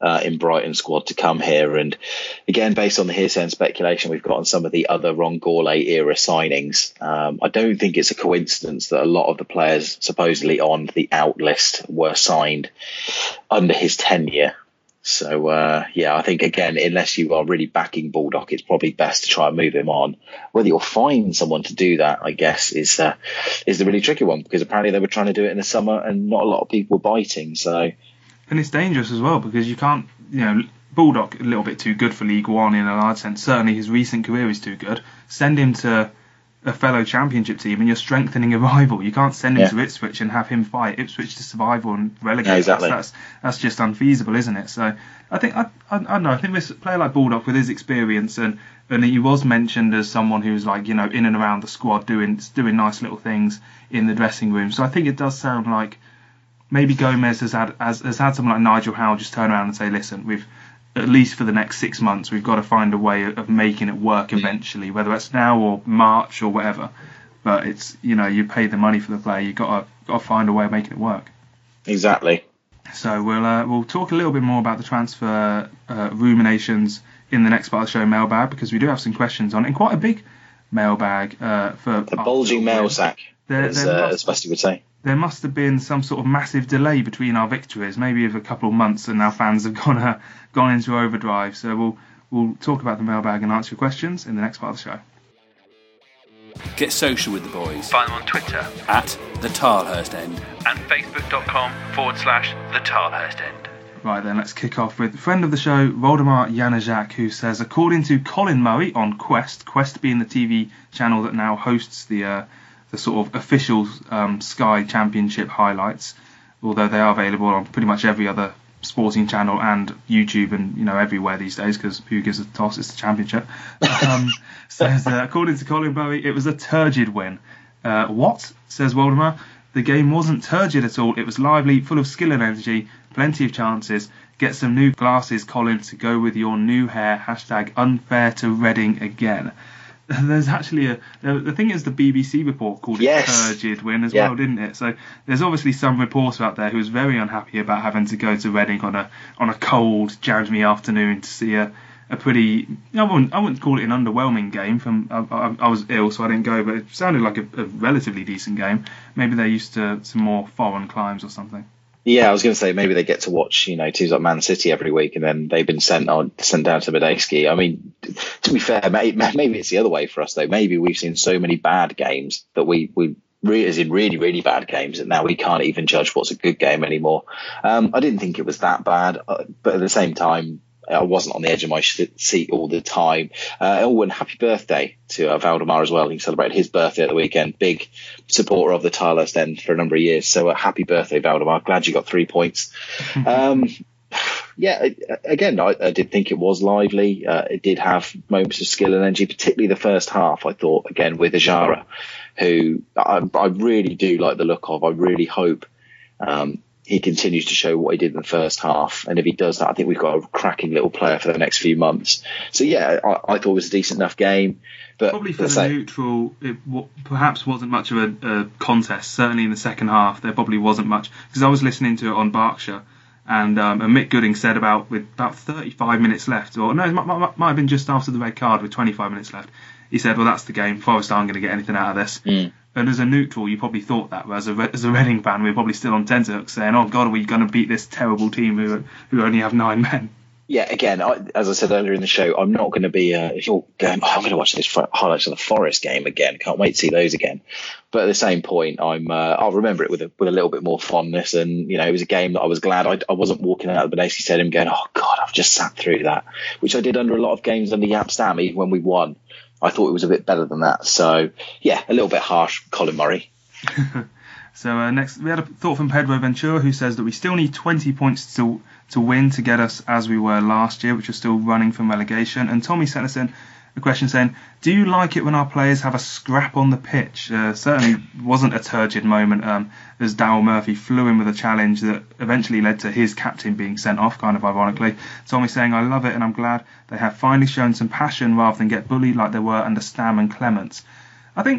in Brighton squad to come here. And again, based on the hearsay and speculation we've got on some of the other Ron Gourlay era signings, I don't think it's a coincidence that a lot of the players supposedly on the out list were signed under his tenure. So, I think, again, unless you are really backing Baldock, it's probably best to try and move him on. Whether you'll find someone to do that, I guess, is the really tricky one, because apparently they were trying to do it in the summer and not a lot of people were biting. So, and it's dangerous as well, because you can't, Baldock a little bit too good for League One in a large sense. Certainly his recent career is too good. Send him to a fellow championship team and you're strengthening a rival. You can't send him to Ipswich and have him fight Ipswich to survival and relegate. Yeah, exactly. That's just unfeasible, isn't it? So I think I don't know. I think this player like Baldock, with his experience and he was mentioned as someone who's like in and around the squad doing nice little things in the dressing room. So I think it does sound like maybe Gomez has had someone like Nigel Howe just turn around and say, listen, we've at least for the next 6 months, we've got to find a way of making it work eventually, whether that's now or March or whatever. But it's, you pay the money for the player, you've got to find a way of making it work. Exactly. So we'll talk a little bit more about the transfer ruminations in the next part of the show, mailbag, because we do have some questions on it, and quite a big mailbag for a bulging mail sack, as Busty would say. There must have been some sort of massive delay between our victories, maybe of a couple of months, and now fans have gone into overdrive. So we'll talk about the mailbag and answer your questions in the next part of the show. Get social with the boys. Find them on Twitter at the Tilehurst End and facebook.com/the Tilehurst End. Right then, let's kick off with friend of the show, Voldemar Janajak, who says, according to Colin Murray on Quest being the TV channel that now hosts the sort of official Sky Championship highlights, although they are available on pretty much every other sporting channel and YouTube and everywhere these days, because who gives a toss, it's the Championship. Says, according to Colin Bowie, it was a turgid win. What? Says Waldemar. The game wasn't turgid at all. It was lively, full of skill and energy, plenty of chances. Get some new glasses, Colin, to go with your new hair. #unfair to Reading again. There's actually the thing is, the BBC report called it a turgid win as well, didn't it? So there's obviously some reporter out there who's very unhappy about having to go to Reading on a cold January afternoon to see a pretty, I wouldn't call it an underwhelming game. I was ill, so I didn't go, but it sounded like a relatively decent game. Maybe they're used to some more foreign climes or something. Yeah, I was going to say maybe they get to watch, teams like Man City every week, and then they've been sent down to Medeski. I mean, to be fair, maybe it's the other way for us though. Maybe we've seen so many bad games that we as in really, really bad games, that now we can't even judge what's a good game anymore. I didn't think it was that bad, but at the same time, I wasn't on the edge of my seat all the time. And happy birthday to Valdemar as well. He celebrated his birthday at the weekend. Big supporter of the Tilehurst End for a number of years. So happy birthday, Valdemar. Glad you got 3 points. Again, I did think it was lively. It did have moments of skill and energy, particularly the first half, I thought, again, with Ajara, who I really do like the look of. I really hope he continues to show what he did in the first half. And if he does that, I think we've got a cracking little player for the next few months. So, yeah, I thought it was a decent enough game. But probably for the neutral, it perhaps wasn't much of a contest. Certainly in the second half, there probably wasn't much. Because I was listening to it on Berkshire, and Mick Gooding said with about 35 minutes left, or no, it might have been just after the red card with 25 minutes left. He said, well, that's the game. Forest aren't going to get anything out of this. And as a neutral, you probably thought that. Whereas as a Reading fan, we're probably still on tenterhooks saying, oh, God, are we going to beat this terrible team who only have 9 men? Yeah, again, as I said earlier in the show, I'm not going to be, if you're going, I'm going to watch this highlights of the Forest game again. Can't wait to see those again. But at the same point, I'll remember it with a little bit more fondness. And, it was a game that I was glad I wasn't walking out of the Benesky Stadium going, oh, God, I've just sat through that, which I did under a lot of games under Jaap Stam, even when we won. I thought it was a bit better than that. So, yeah, a little bit harsh, Colin Murray. So next, we had a thought from Pedro Ventura, who says that we still need 20 points to win to get us as we were last year, which are still running from relegation. And Tommy sent us in a question saying, do you like it when our players have a scrap on the pitch? Certainly wasn't a turgid moment as Daryl Murphy flew in with a challenge that eventually led to his captain being sent off, kind of ironically. Tommy saying, I love it and I'm glad they have finally shown some passion rather than get bullied like they were under Stam and Clements. I think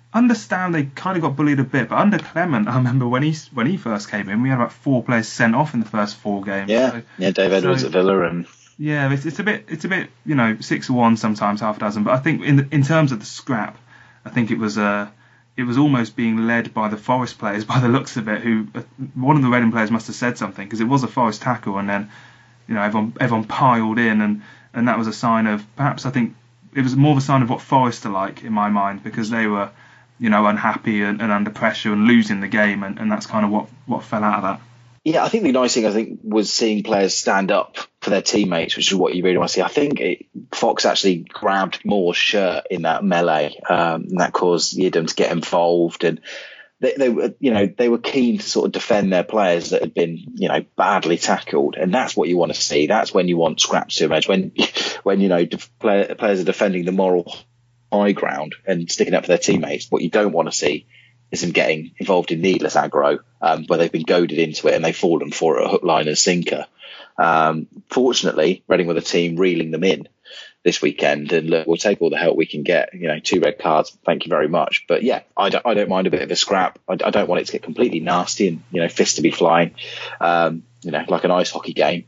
understand they kind of got bullied a bit, but under Clement, I remember when he first came in, we had about 4 players sent off in the first 4 games. Yeah, Dave Edwards at Villa, and yeah, it's a bit 6-1 sometimes, half a dozen. But I think in terms of the scrap, I think it was almost being led by the Forest players by the looks of it. Who one of the Reading players must have said something, because it was a Forest tackle, and then everyone piled in, and that was a sign of, perhaps I think it was more of a sign of what Forest are like in my mind, because they were unhappy and under pressure and losing the game, and that's kind of what fell out of that. Yeah, I think the nice thing was seeing players stand up for their teammates, which is what you really want to see. I think Fox actually grabbed Moore's shirt in that melee, and that caused Yidam to get involved, and they were keen to sort of defend their players that had been badly tackled, and that's what you want to see. That's when you want scraps to emerge, when players are defending the moral high ground and sticking up for their teammates. What you don't want to see is them getting involved in needless aggro, where they've been goaded into it and they've fallen for it, a hook, line and sinker. Fortunately, Reading were the team reeling them in this weekend, and look, we'll take all the help we can get. 2 red cards, thank you very much. But yeah, I don't mind a bit of a scrap. I don't want it to get completely nasty and fists to be flying, like an ice hockey game.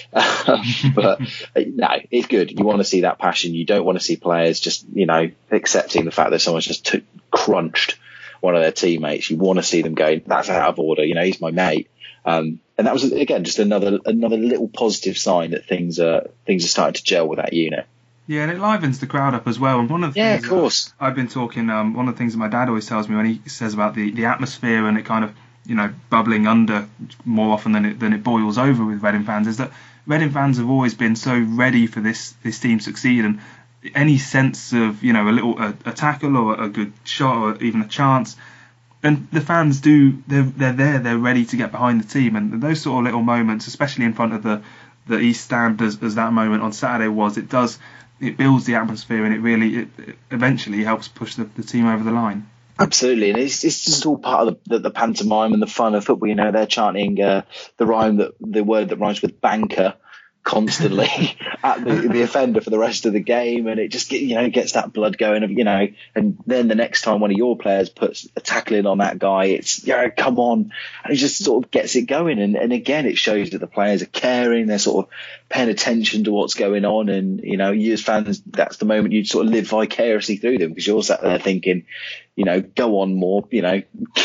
But no, it's good. You want to see that passion. You don't want to see players just accepting the fact that someone's just crunched one of their teammates. You want to see them going, that's out of order, he's my mate. And that was, again, just another little positive sign that things are starting to gel with that unit. Yeah, and it livens the crowd up as well. And one of the things, of course, I've been talking, one of the things that my dad always tells me when he says about the atmosphere and it kind of bubbling under more often than it boils over with Reading fans, is that Reading fans have always been so ready for this team to succeed, and any sense of a tackle or a good shot or even a chance, and the fans they're ready to get behind the team, and those sort of little moments, especially in front of the East Stand as that moment on Saturday was, it builds the atmosphere, and it eventually helps push the team over the line. Absolutely, and it's just all part of the pantomime and the fun of football. They're chanting the word that rhymes with banker constantly at the offender for the rest of the game, and it just gets that blood going, and then the next time one of your players puts a tackle in on that guy, it's come on, and it just sort of gets it going, and again it shows that the players are caring, they're sort of paying attention to what's going on, and you as fans, that's the moment you sort of live vicariously through them, because you're sat there thinking, go on more, go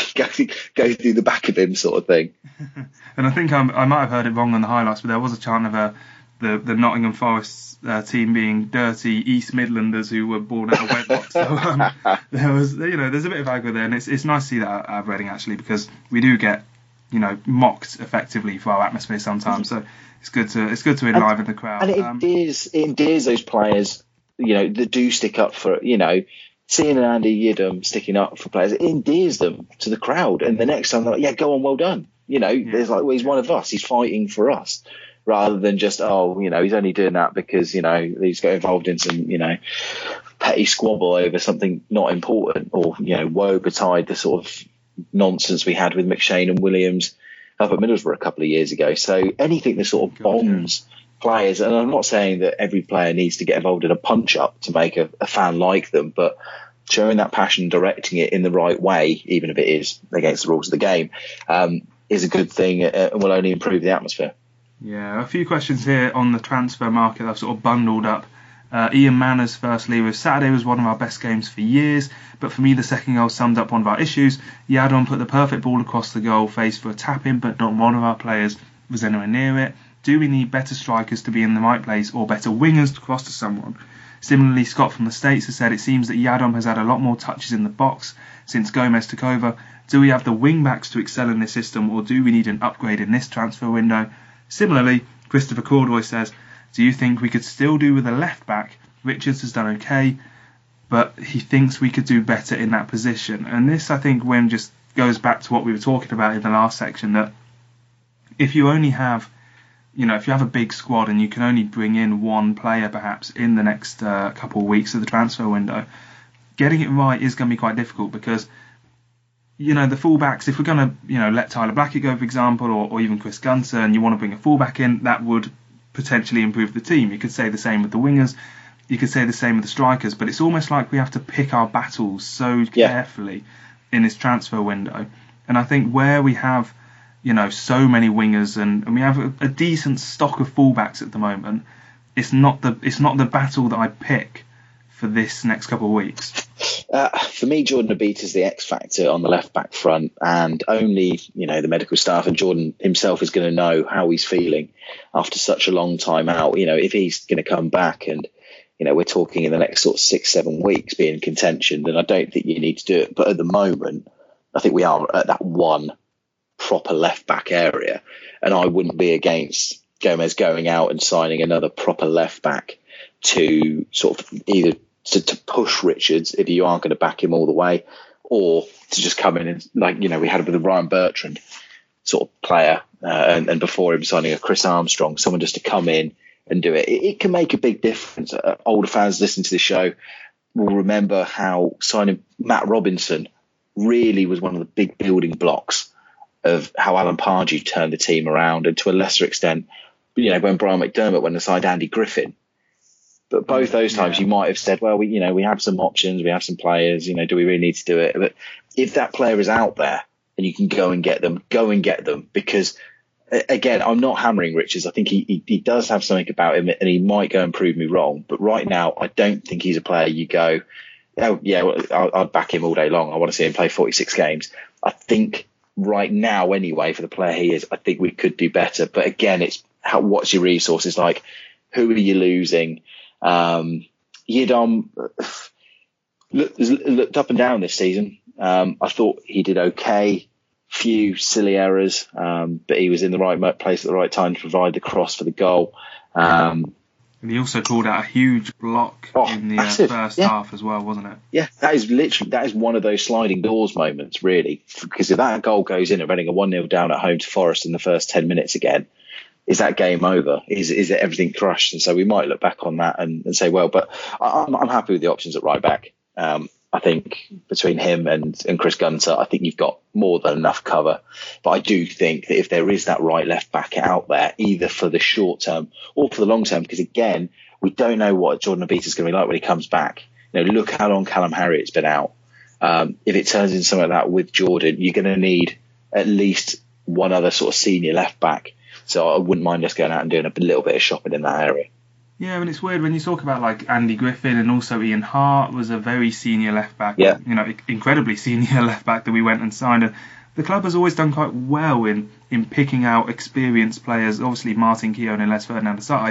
through the back of him, sort of thing. And I think I might have heard it wrong on the highlights, but there was a chant of the Nottingham Forest team being dirty East Midlanders who were born out of wedlock. So there was, there's a bit of aggro there, and it's nice to see that out of Reading actually, because we do get, mocked effectively for our atmosphere sometimes. So it's good to enliven the crowd. And it endears those players, that do stick up for, seeing Andy Yidam sticking up for players, it endears them to the crowd. And the next time they're like, yeah, go on, well done. There's like, well, he's one of us. He's fighting for us, rather than just, he's only doing that because, he's got involved in some, petty squabble over something not important, or, woe betide the sort of nonsense we had with McShane and Williams up at Middlesbrough a couple of years ago. So anything that sort of bonds players, and I'm not saying that every player needs to get involved in a punch-up to make a fan like them, but showing that passion, directing it in the right way, even if it is against the rules of the game, is a good thing and will only improve the atmosphere. Yeah, a few questions here on the transfer market I've sort of bundled up. Ian Manners, firstly, with Saturday was one of our best games for years, but for me the second goal summed up one of our issues. Yadon put the perfect ball across the goal face for a tap-in, but not one of our players was anywhere near it. Do we need better strikers to be in the right place, or better wingers to cross to someone? Similarly, Scott from the States has said it seems that Yadom has had a lot more touches in the box since Gomez took over. Do we have the wing-backs to excel in this system, or do we need an upgrade in this transfer window? Similarly, Christopher Cordoy says, do you think we could still do with a left-back? Richards has done okay, but he thinks we could do better in that position. And this, I think, Wim, just goes back to what we were talking about in the last section, that if you only have, if you have a big squad and you can only bring in one player perhaps in the next couple of weeks of the transfer window, getting it right is going to be quite difficult, because the fullbacks, if we're going to let Tyler Blackett go, for example, or even Chris Gunter, and you want to bring a fullback in, that would potentially improve the team. You could say the same with the wingers. you could say the same with the strikers, but it's almost like we have to pick our battles so carefully in this transfer window. And I think where we have, so many wingers and we have a decent stock of fullbacks at the moment, it's not the battle that I pick for this next couple of weeks. For me, Jordan Obita is the X factor on the left back front, and only the medical staff and Jordan himself is going to know how he's feeling after such a long time out. If he's going to come back and we're talking in the next sort of 6-7 weeks being in contention, then I don't think you need to do it. But at the moment, I think we are at that one proper left back area, and I wouldn't be against Gomez going out and signing another proper left back to sort of either to push Richards if you aren't going to back him all the way, or to just come in and we had with the Ryan Bertrand sort of player, and before him signing a Chris Armstrong, someone just to come in and do it. It can make a big difference. Older fans listening to the show will remember how signing Matt Robinson really was one of the big building blocks of how Alan Pardew turned the team around, and to a lesser extent, when Brian McDermott went and signed Andy Griffin. But both those times you might have said, well, we have some options, we have some players, do we really need to do it? But if that player is out there and you can go and get them, because again, I'm not hammering Richards. I think he does have something about him, and he might go and prove me wrong. But right now, I don't think he's a player you go, oh yeah, well, I'll back him all day long. I want to see him play 46 games. I think right now, anyway, for the player he is, I think we could do better. But again, it's what's your resources like? Who are you losing? Yidom looked up and down this season. I thought he did okay. Few silly errors, but he was in the right place at the right time to provide the cross for the goal. And he also called out a huge block in the first half as well, wasn't it? Yeah, that is one of those sliding doors moments, really. Because if that goal goes in and Reading are 1-0 down at home to Forest in the first 10 minutes again, is that game over? Is it everything crushed? And so we might look back on that and say, well, but I'm happy with the options at right back. I think between him and Chris Gunter, I think you've got more than enough cover. But I do think that if there is that right left back out there, either for the short term or for the long term, because again, we don't know what Jordan Obita is going to be like when he comes back. Look how long Callum Harriot's been out. If it turns into something like that with Jordan, you're going to need at least one other sort of senior left back. So I wouldn't mind us going out and doing a little bit of shopping in that area. Yeah, and it's weird when you talk about like Andy Griffin, and also Ian Hart was a very senior left back. Yeah. Incredibly senior left back that we went and signed. And the club has always done quite well in picking out experienced players. Obviously, Martin Keown and Les Ferdinand aside,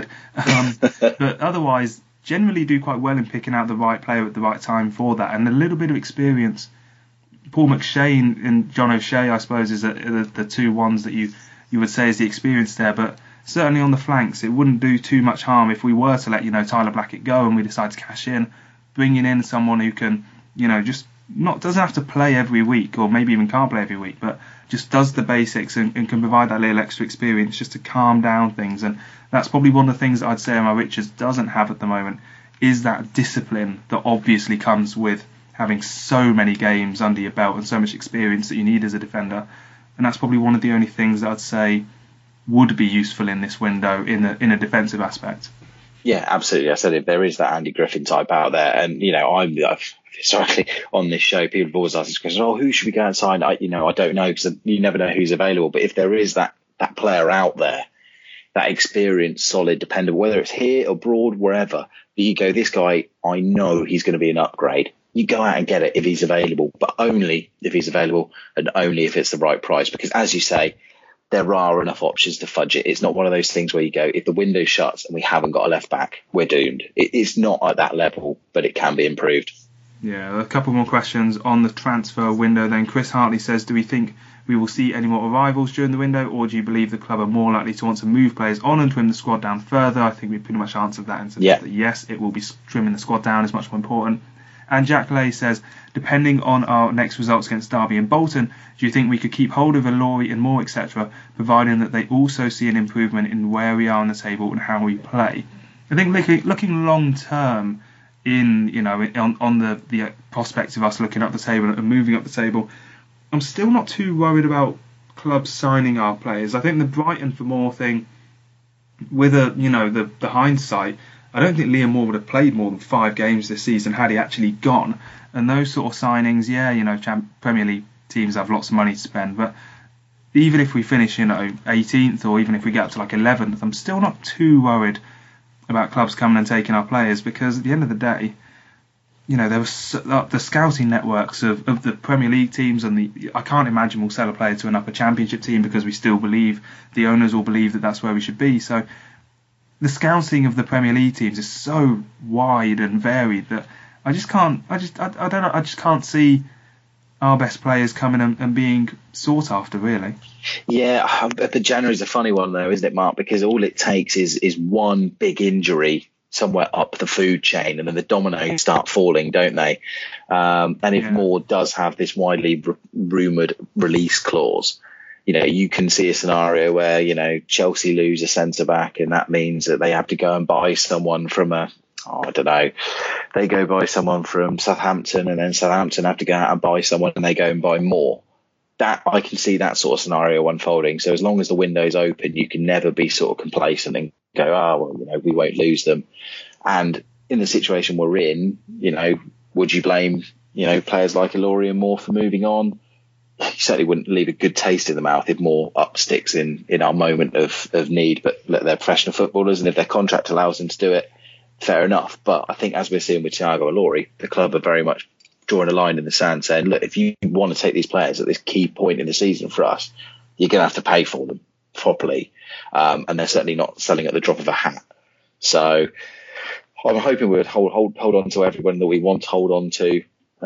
but otherwise generally do quite well in picking out the right player at the right time for that. And a little bit of experience. Paul McShane and John O'Shea, I suppose, is the two ones that you would say is the experience there, but certainly on the flanks, it wouldn't do too much harm if we were to let Tyler Blackett go and we decide to cash in, bringing in someone who can, just doesn't have to play every week, or maybe even can't play every week, but just does the basics and can provide that little extra experience just to calm down things. And that's probably one of the things that I'd say Omar Richards doesn't have at the moment, is that discipline that obviously comes with having so many games under your belt and so much experience that you need as a defender. And that's probably one of the only things that I'd say would be useful in this window in a defensive aspect. Yeah, absolutely. I said if there is that Andy Griffin type out there, and I've historically on this show, people have always asked this question: who should we go and sign? I don't know, because you never know who's available. But if there is that player out there, that experienced, solid, dependable, whether it's here, abroad, wherever, you go, this guy, I know he's going to be an upgrade. You go out and get it if he's available, but only if he's available and only if it's the right price. Because as you say, there are enough options to fudge it. It's not one of those things where you go, if the window shuts and we haven't got a left back, we're doomed. It's not at that level, but it can be improved. Yeah, a couple more questions on the transfer window then. Chris Hartley says, do we think we will see any more arrivals during the window, or do you believe the club are more likely to want to move players on and trim the squad down further? I think we pretty much answered that and said that yes, it will be trimming the squad down is much more important. And Jack Lay says, depending on our next results against Derby and Bolton, do you think we could keep hold of Ilori and Moore, etc., providing that they also see an improvement in where we are on the table and how we play? I think looking long term on the prospect of us looking up the table and moving up the table, I'm still not too worried about clubs signing our players. I think the Brighton for Moore thing, with the hindsight, I don't think Liam Moore would have played more than 5 games this season had he actually gone. And those sort of signings, Premier League teams have lots of money to spend, but even if we finish, 18th, or even if we get up to like 11th, I'm still not too worried about clubs coming and taking our players, because at the end of the day, there was the scouting networks of the Premier League teams, and I can't imagine we'll sell a player to an upper Championship team, because we still believe, the owners all believe, that that's where we should be. So the scouting of the Premier League teams is so wide and varied that I just can't see our best players coming and being sought after, really. Yeah, the January's a funny one though, isn't it, Mark? Because all it takes is one big injury somewhere up the food chain, and then the dominoes start falling, don't they? And if Moore does have this widely rumoured release clause, you can see a scenario where, Chelsea lose a centre-back, and that means that they have to go and buy someone from they go buy someone from Southampton, and then Southampton have to go out and buy someone, and they go and buy more. That I can see that sort of scenario unfolding. So as long as the window's open, you can never be sort of complacent and go, we won't lose them. And in the situation we're in, would you blame, players like Ilori and Moore for moving on? You certainly wouldn't leave a good taste in the mouth if Moore up sticks in our moment of need. But look, they're professional footballers, and if their contract allows them to do it, fair enough. But I think, as we're seeing with Thiago Ilori, the club are very much drawing a line in the sand saying, look, if you want to take these players at this key point in the season for us, you're going to have to pay for them properly. And they're certainly not selling at the drop of a hat. So I'm hoping we would hold on to everyone that we want to hold on to.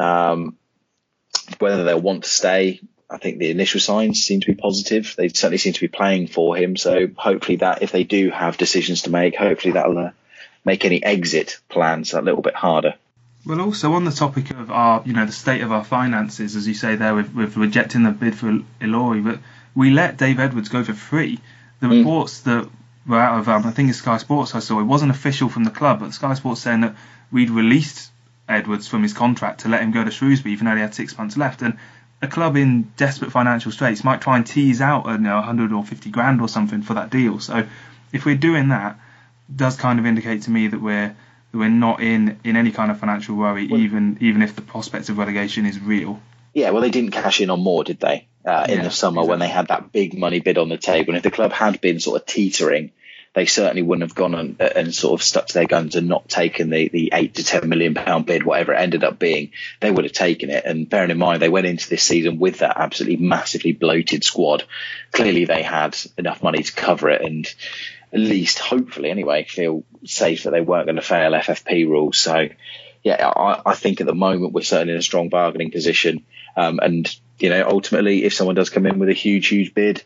Whether they'll want to stay, I think the initial signs seem to be positive. They certainly seem to be playing for him. So hopefully that, if they do have decisions to make, hopefully that'll make any exit plans a little bit harder. Well, also on the topic of our, the state of our finances, as you say there, with rejecting the bid for Ilori, but we let Dave Edwards go for free. The reports that were out of, I think it's Sky Sports I saw, it wasn't official from the club, but Sky Sports saying that we'd released Edwards from his contract to let him go to Shrewsbury, even though he had 6 months left. And a club in desperate financial straits might try and tease out 100 or 50 grand or something for that deal. So if we're doing that, it does kind of indicate to me that we're not in any kind of financial worry, even if the prospect of relegation is real. Yeah, well, they didn't cash in on Moore, did they, in the summer, exactly, when they had that big money bid on the table. And if the club had been sort of teetering, they certainly wouldn't have gone and sort of stuck to their guns and not taken the £8 to £10 million bid, whatever it ended up being. They would have taken it. And bearing in mind, they went into this season with that absolutely massively bloated squad. Clearly, they had enough money to cover it, and at least, hopefully anyway, feel safe that they weren't going to fail FFP rules. So, yeah, I think at the moment we're certainly in a strong bargaining position. And, ultimately, if someone does come in with a huge bid,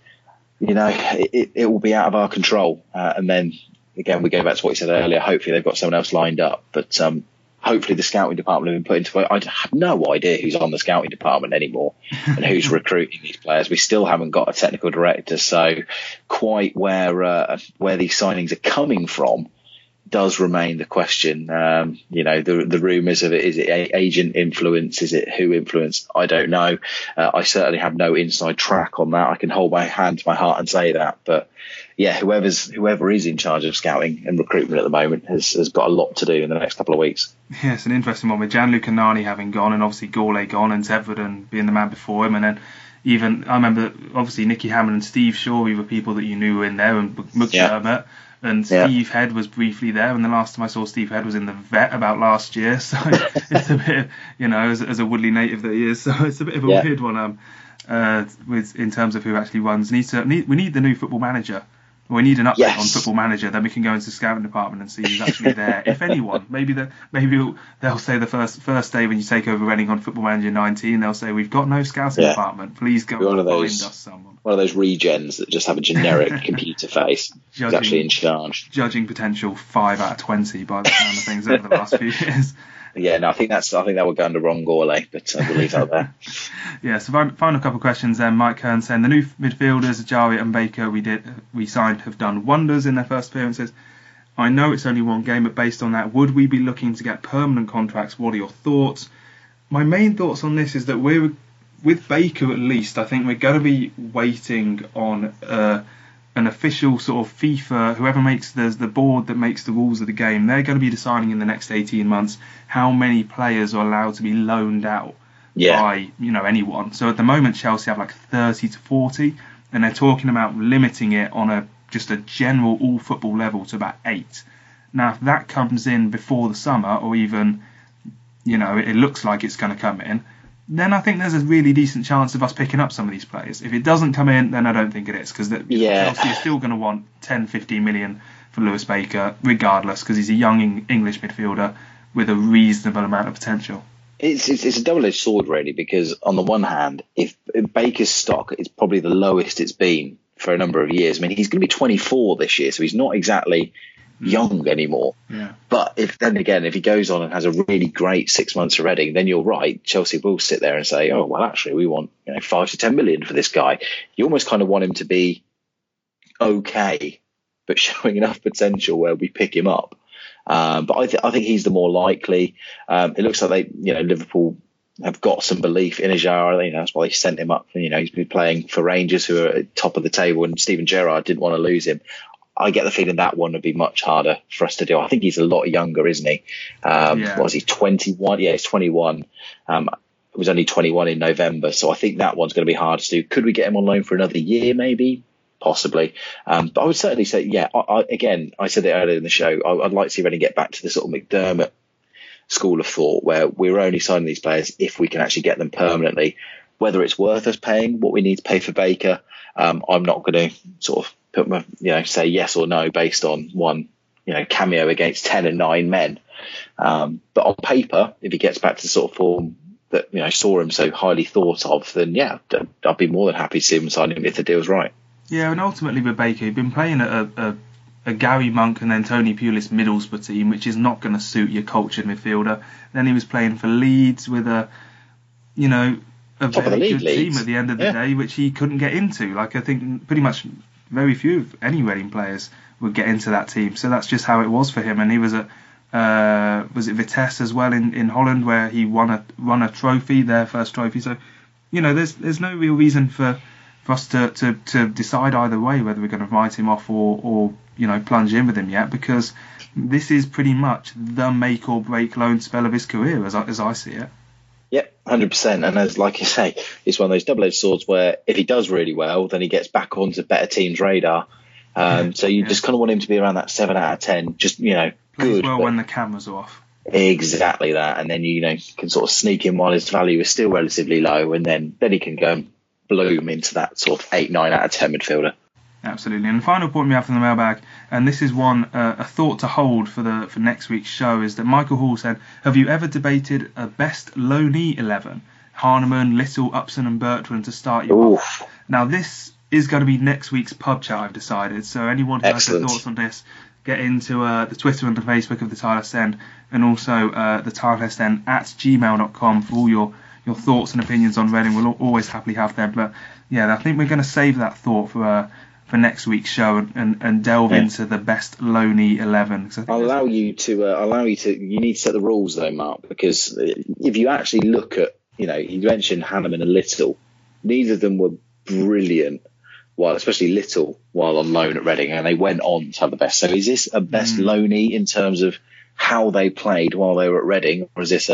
it will be out of our control. And then, again, we go back to what you said earlier. Hopefully they've got someone else lined up. But hopefully the scouting department have been put into it. I have no idea who's on the scouting department anymore and who's recruiting these players. We still haven't got a technical director. So quite where these signings are coming from does remain the question. The rumours of it, is it agent influence? Is it who influenced? I don't know. I certainly have no inside track on that. I can hold my hand to my heart and say that. But yeah, whoever is in charge of scouting and recruitment at the moment has got a lot to do in the next couple of weeks. Yeah, it's an interesting one with Gianluca Nani having gone, and obviously Gourlay gone, and Tedford being the man before him, and then even I remember obviously Nicky Hammond and Steve Shorey were people that you knew were in there, and McDermott. And Steve Head was briefly there, and the last time I saw Steve Head was in the vet about last year. So it's a bit, as a Woodley native that he is, so it's a bit of a weird one. With in terms of who actually runs, we need the new Football Manager. We need an update on Football Manager. Then we can go into the scouting department and see who's actually there, if anyone. Maybe they'll say the first day when you take over Reading on Football Manager 19, they'll say we've got no scouting department. Please go and find us someone. One of those regens that just have a generic computer face. Who's actually in charge. Judging potential 5 out of 20 by the sound of things over the last few years. Yeah, no, I think that would go under Ron Gourlay, but we'll leave that there. Yeah, so final couple of questions then. Mike Hearn saying the new midfielders, Ajaria and Baker, we signed, have done wonders in their first appearances. I know it's only one game, but based on that, would we be looking to get permanent contracts? What are your thoughts? My main thoughts on this is that with Baker at least, I think we're going to be waiting on an official sort of FIFA, whoever makes the board that makes the rules of the game, they're going to be deciding in the next 18 months how many players are allowed to be loaned out by anyone. So at the moment Chelsea have like 30 to 40, and they're talking about limiting it on just a general all football level to about 8. Now if that comes in before the summer, or even it looks like it's going to come in, then I think there's a really decent chance of us picking up some of these players. If it doesn't come in, then I don't think it is, because Chelsea is still going to want 10, 15 million for Lewis Baker, regardless, because he's a young English midfielder with a reasonable amount of potential. It's a double-edged sword, really, because on the one hand, if Baker's stock is probably the lowest it's been for a number of years. I mean, he's going to be 24 this year, so he's not exactly young anymore. Yeah. But if he goes on and has a really great 6 months of Reading, then you're right, Chelsea will sit there and say, oh well, actually we want 5 to 10 million for this guy. You almost kind of want him to be okay but showing enough potential where we pick him up. But I think he's the more likely. It looks like Liverpool have got some belief in Ajar. That's why they sent him up. He's been playing for Rangers, who are at top of the table, and Steven Gerrard didn't want to lose him. I get the feeling that one would be much harder for us to do. I think he's a lot younger, isn't he? Was he 21? Yeah, he's 21. It was only 21 in November, so I think that one's going to be hard to do. Could we get him on loan for another year, maybe? Possibly. But I would certainly say, I said it earlier in the show, I'd like to see Reading get back to the sort of McDermott school of thought, where we're only signing these players if we can actually get them permanently. Whether it's worth us paying what we need to pay for Baker, I'm not going to sort of say yes or no based on one, cameo against 10 and 9 men. But on paper, if he gets back to the sort of form that, saw him so highly thought of, then I'd be more than happy to see him sign him if the deal's right. Yeah, and ultimately with Baker, he'd been playing at a Gary Monk and then Tony Pulis Middlesbrough team, which is not going to suit your cultured midfielder. Then he was playing for Leeds with a very good team at the end of the day, which he couldn't get into. Like, I think pretty much very few of any Reading players would get into that team. So that's just how it was for him. And he was at was it Vitesse as well in Holland, where he won a trophy, their first trophy. So there's no real reason for us to decide either way whether we're going to write him off or plunge in with him yet, because this is pretty much the make or break loan spell of his career as I see it. Yep, 100%. And as like you say, it's one of those double-edged swords where if he does really well, then he gets back onto better teams' radar. So you just kind of want him to be around that 7 out of 10. Just plays good well when the cameras are off. Exactly that, and then can sort of sneak in while his value is still relatively low, and then he can go and bloom into that sort of 8, 9 out of 10 midfielder. Absolutely. And the final point we have from the mailbag, and this is one a thought to hold for next week's show, is that Michael Hall said, have you ever debated a best loanee 11? Hahnemann, Little, Upson and Bertrand to start you off. Now this is going to be next week's pub chat, I've decided. So anyone who has their thoughts on this, get into the Twitter and the Facebook of the Tilehurst End, and also the Tilehurst End at gmail.com for all your thoughts and opinions on Reading. We'll always happily have them. But yeah, I think we're going to save that thought for next week's show and delve into the best loanee 11. I'll allow you to. You need to set the rules though, Mark, because if you actually look at, you mentioned Hahnemann and Little, neither of them were brilliant. Well, especially Little while on loan at Reading, and they went on to have the best. So is this a best loanee in terms of how they played while they were at Reading, or is this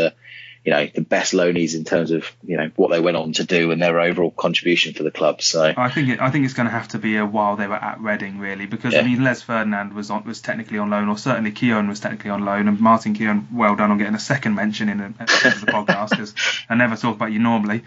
the best loanees in terms of what they went on to do and their overall contribution for the club? So I think it's going to have to be a while they were at Reading, really, because I mean Les Ferdinand was technically on loan, or certainly Keown was technically on loan, and Martin Keown, well done on getting a second mention in the podcast, because I never talk about you normally.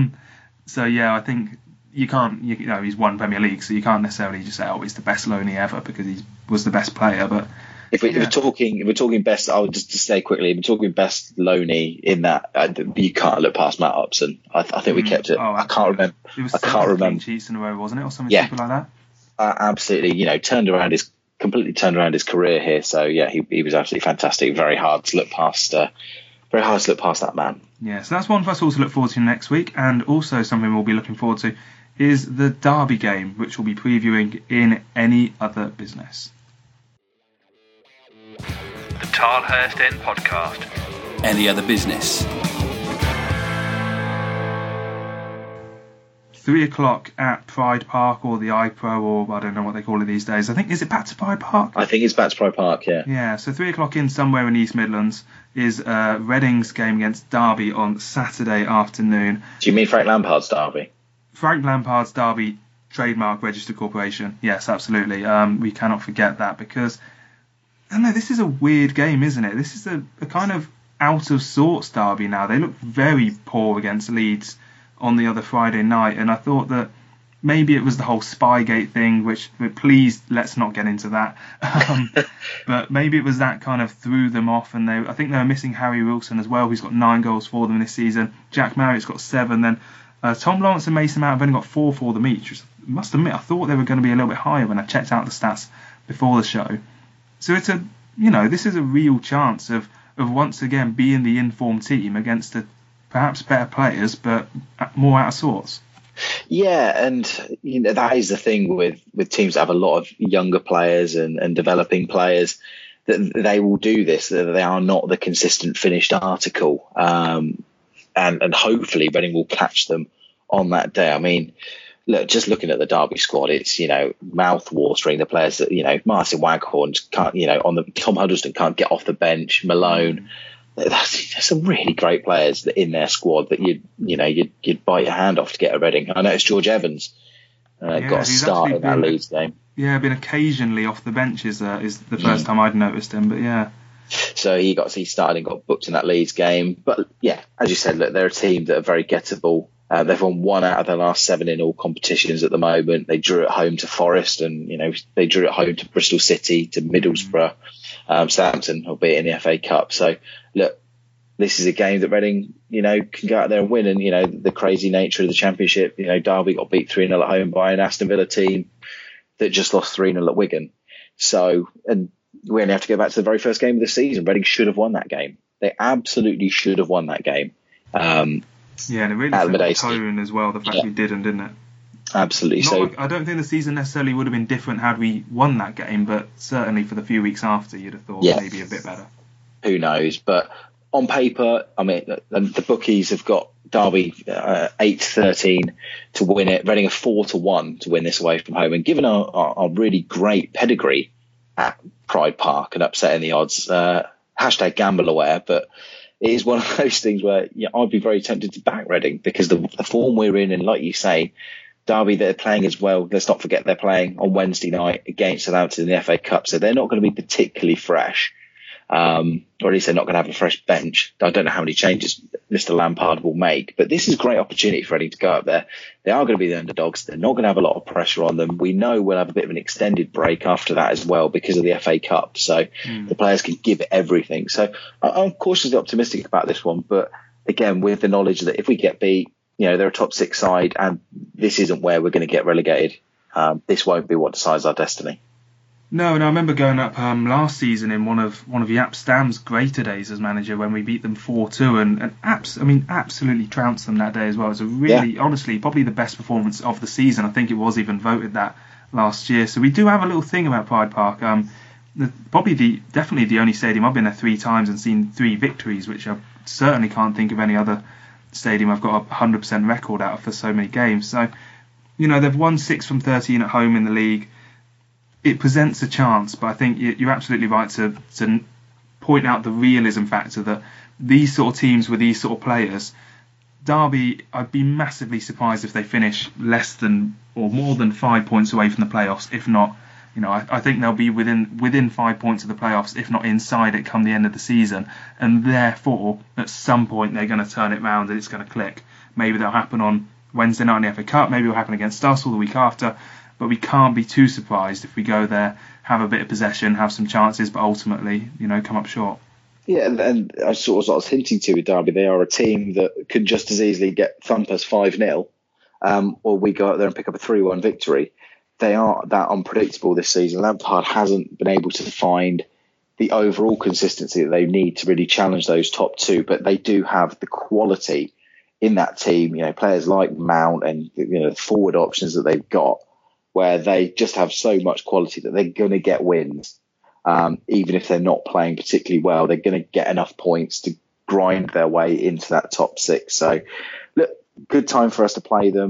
So yeah, I think you can't, he's won Premier League, so you can't necessarily just say, oh, he's the best loanee ever because he was the best player. But if we're talking best, I'll just say quickly, if we're talking best loanee in that, you can't look past Matt Upson. I think we kept it. I can't remember. It was 17 cheats in a row, wasn't it, or something stupid like that? Absolutely. Completely turned around his career here. So yeah, he was absolutely fantastic. Very hard to look past that man. Yeah, so that's one for us all to look forward to next week, and also something we'll be looking forward to is the Derby game, which we'll be previewing in Any Other Business. The Tilehurst End Podcast. Any Other Business. 3 o'clock at Pride Park or the iPro, or I don't know what they call it these days. I think, is it back to Pride Park? I think it's back to Pride Park, yeah. Yeah, so 3 o'clock in somewhere in East Midlands is Reading's game against Derby on Saturday afternoon. Do you mean Frank Lampard's Derby? Frank Lampard's Derby trademark registered corporation. Yes, absolutely. We cannot forget that, because I don't know, this is a weird game, isn't it? This is a kind of out of sorts Derby now. They looked very poor against Leeds on the other Friday night, and I thought that maybe it was the whole Spygate thing, which, please, let's not get into that. But maybe it was that kind of threw them off, and I think they were missing Harry Wilson as well, who's got 9 goals for them this season. Jack Marriott's got 7. Then Tom Lawrence and Mason Mount have only got 4 for them each, which I must admit I thought they were going to be a little bit higher when I checked out the stats before the show. So it's this is a real chance of once again being the informed team against perhaps better players, but more out of sorts. Yeah, and that is the thing with teams that have a lot of younger players and developing players, that they will do this. That they are not the consistent finished article, and hopefully Reading will catch them on that day. I mean, look, just looking at the Derby squad, it's mouth-watering. The players that Martin Waghorn can't, Tom Huddleston can't get off the bench. Malone. There's some really great players in their squad that you'd bite your hand off to get a Reading. I noticed George Evans got a start in that Leeds game. Yeah, been occasionally off the bench is the first time I'd noticed him, but yeah. So he started and got booked in that Leeds game. But yeah, as you said, look, they're a team that are very gettable. They've won 1 out of their last 7 in all competitions at the moment. They drew at home to Forest, and they drew at home to Bristol City, to Middlesbrough, Southampton, albeit in the FA Cup. So look, this is a game that Reading, can go out there and win. And the crazy nature of the Championship, Derby got beat 3-0 at home by an Aston Villa team that just lost 3-0 at Wigan. So, and we only have to go back to the very first game of the season. Reading should have won that game. They absolutely should have won that game. Yeah, and it really set the tone as well, the fact we didn't it? Absolutely. I don't think the season necessarily would have been different had we won that game, but certainly for the few weeks after, you'd have thought maybe a bit better. Who knows? But on paper, I mean, the bookies have got Derby 8-13 to win it, Reading a 4-1 to win this away from home. And given our really great pedigree at Pride Park and upsetting the odds, hashtag gamble aware, but it is one of those things where I'd be very tempted to back Reading, because the form we're in, and like you say, Derby, they're playing as well. Let's not forget they're playing on Wednesday night against Southampton in the FA Cup, so they're not going to be particularly fresh, or at least they're not going to have a fresh bench. I don't know how many changes Mr. Lampard will make, but this is a great opportunity for Reading to go up there. They are going to be the underdogs. They're not going to have a lot of pressure on them. We know we'll have a bit of an extended break after that as well because of the FA Cup, so the players can give it everything. So I'm cautiously optimistic about this one, but again, with the knowledge that if we get beat, they're a top 6 side, and this isn't where we're going to get relegated. This won't be what decides our destiny. No, and I remember going up last season in one of Jaap Stam's greater days as manager when we beat them 4-2 and absolutely trounced them that day as well. It was a really, honestly, probably the best performance of the season. I think it was even voted that last year. So we do have a little thing about Pride Park. Definitely the only stadium I've been there 3 times and seen 3 victories, which I certainly can't think of any other stadium I've got a 100% record out of for so many games. So, they've won 6 from 13 at home in the league. It presents a chance, but I think you're absolutely right to point out the realism factor that these sort of teams with these sort of players, Derby, I'd be massively surprised if they finish less than or more than 5 points away from the playoffs. If not, I think they'll be within 5 points of the playoffs, if not inside it, come the end of the season. And therefore, at some point, they're going to turn it round and it's going to click. Maybe that'll happen on Wednesday night in the FA Cup. Maybe it'll happen against us or the week after. But we can't be too surprised if we go there, have a bit of possession, have some chances, but ultimately, come up short. Yeah, and I sort of was hinting to with Derby, they are a team that could just as easily get thump us 5-0, or we go out there and pick up a 3-1 victory. They are that unpredictable this season. Lampard hasn't been able to find the overall consistency that they need to really challenge those top 2, but they do have the quality in that team. Players like Mount and the forward options that they've got, where they just have so much quality that they're going to get wins. Even if they're not playing particularly well, they're going to get enough points to grind their way into that top 6. So, look, good time for us to play them.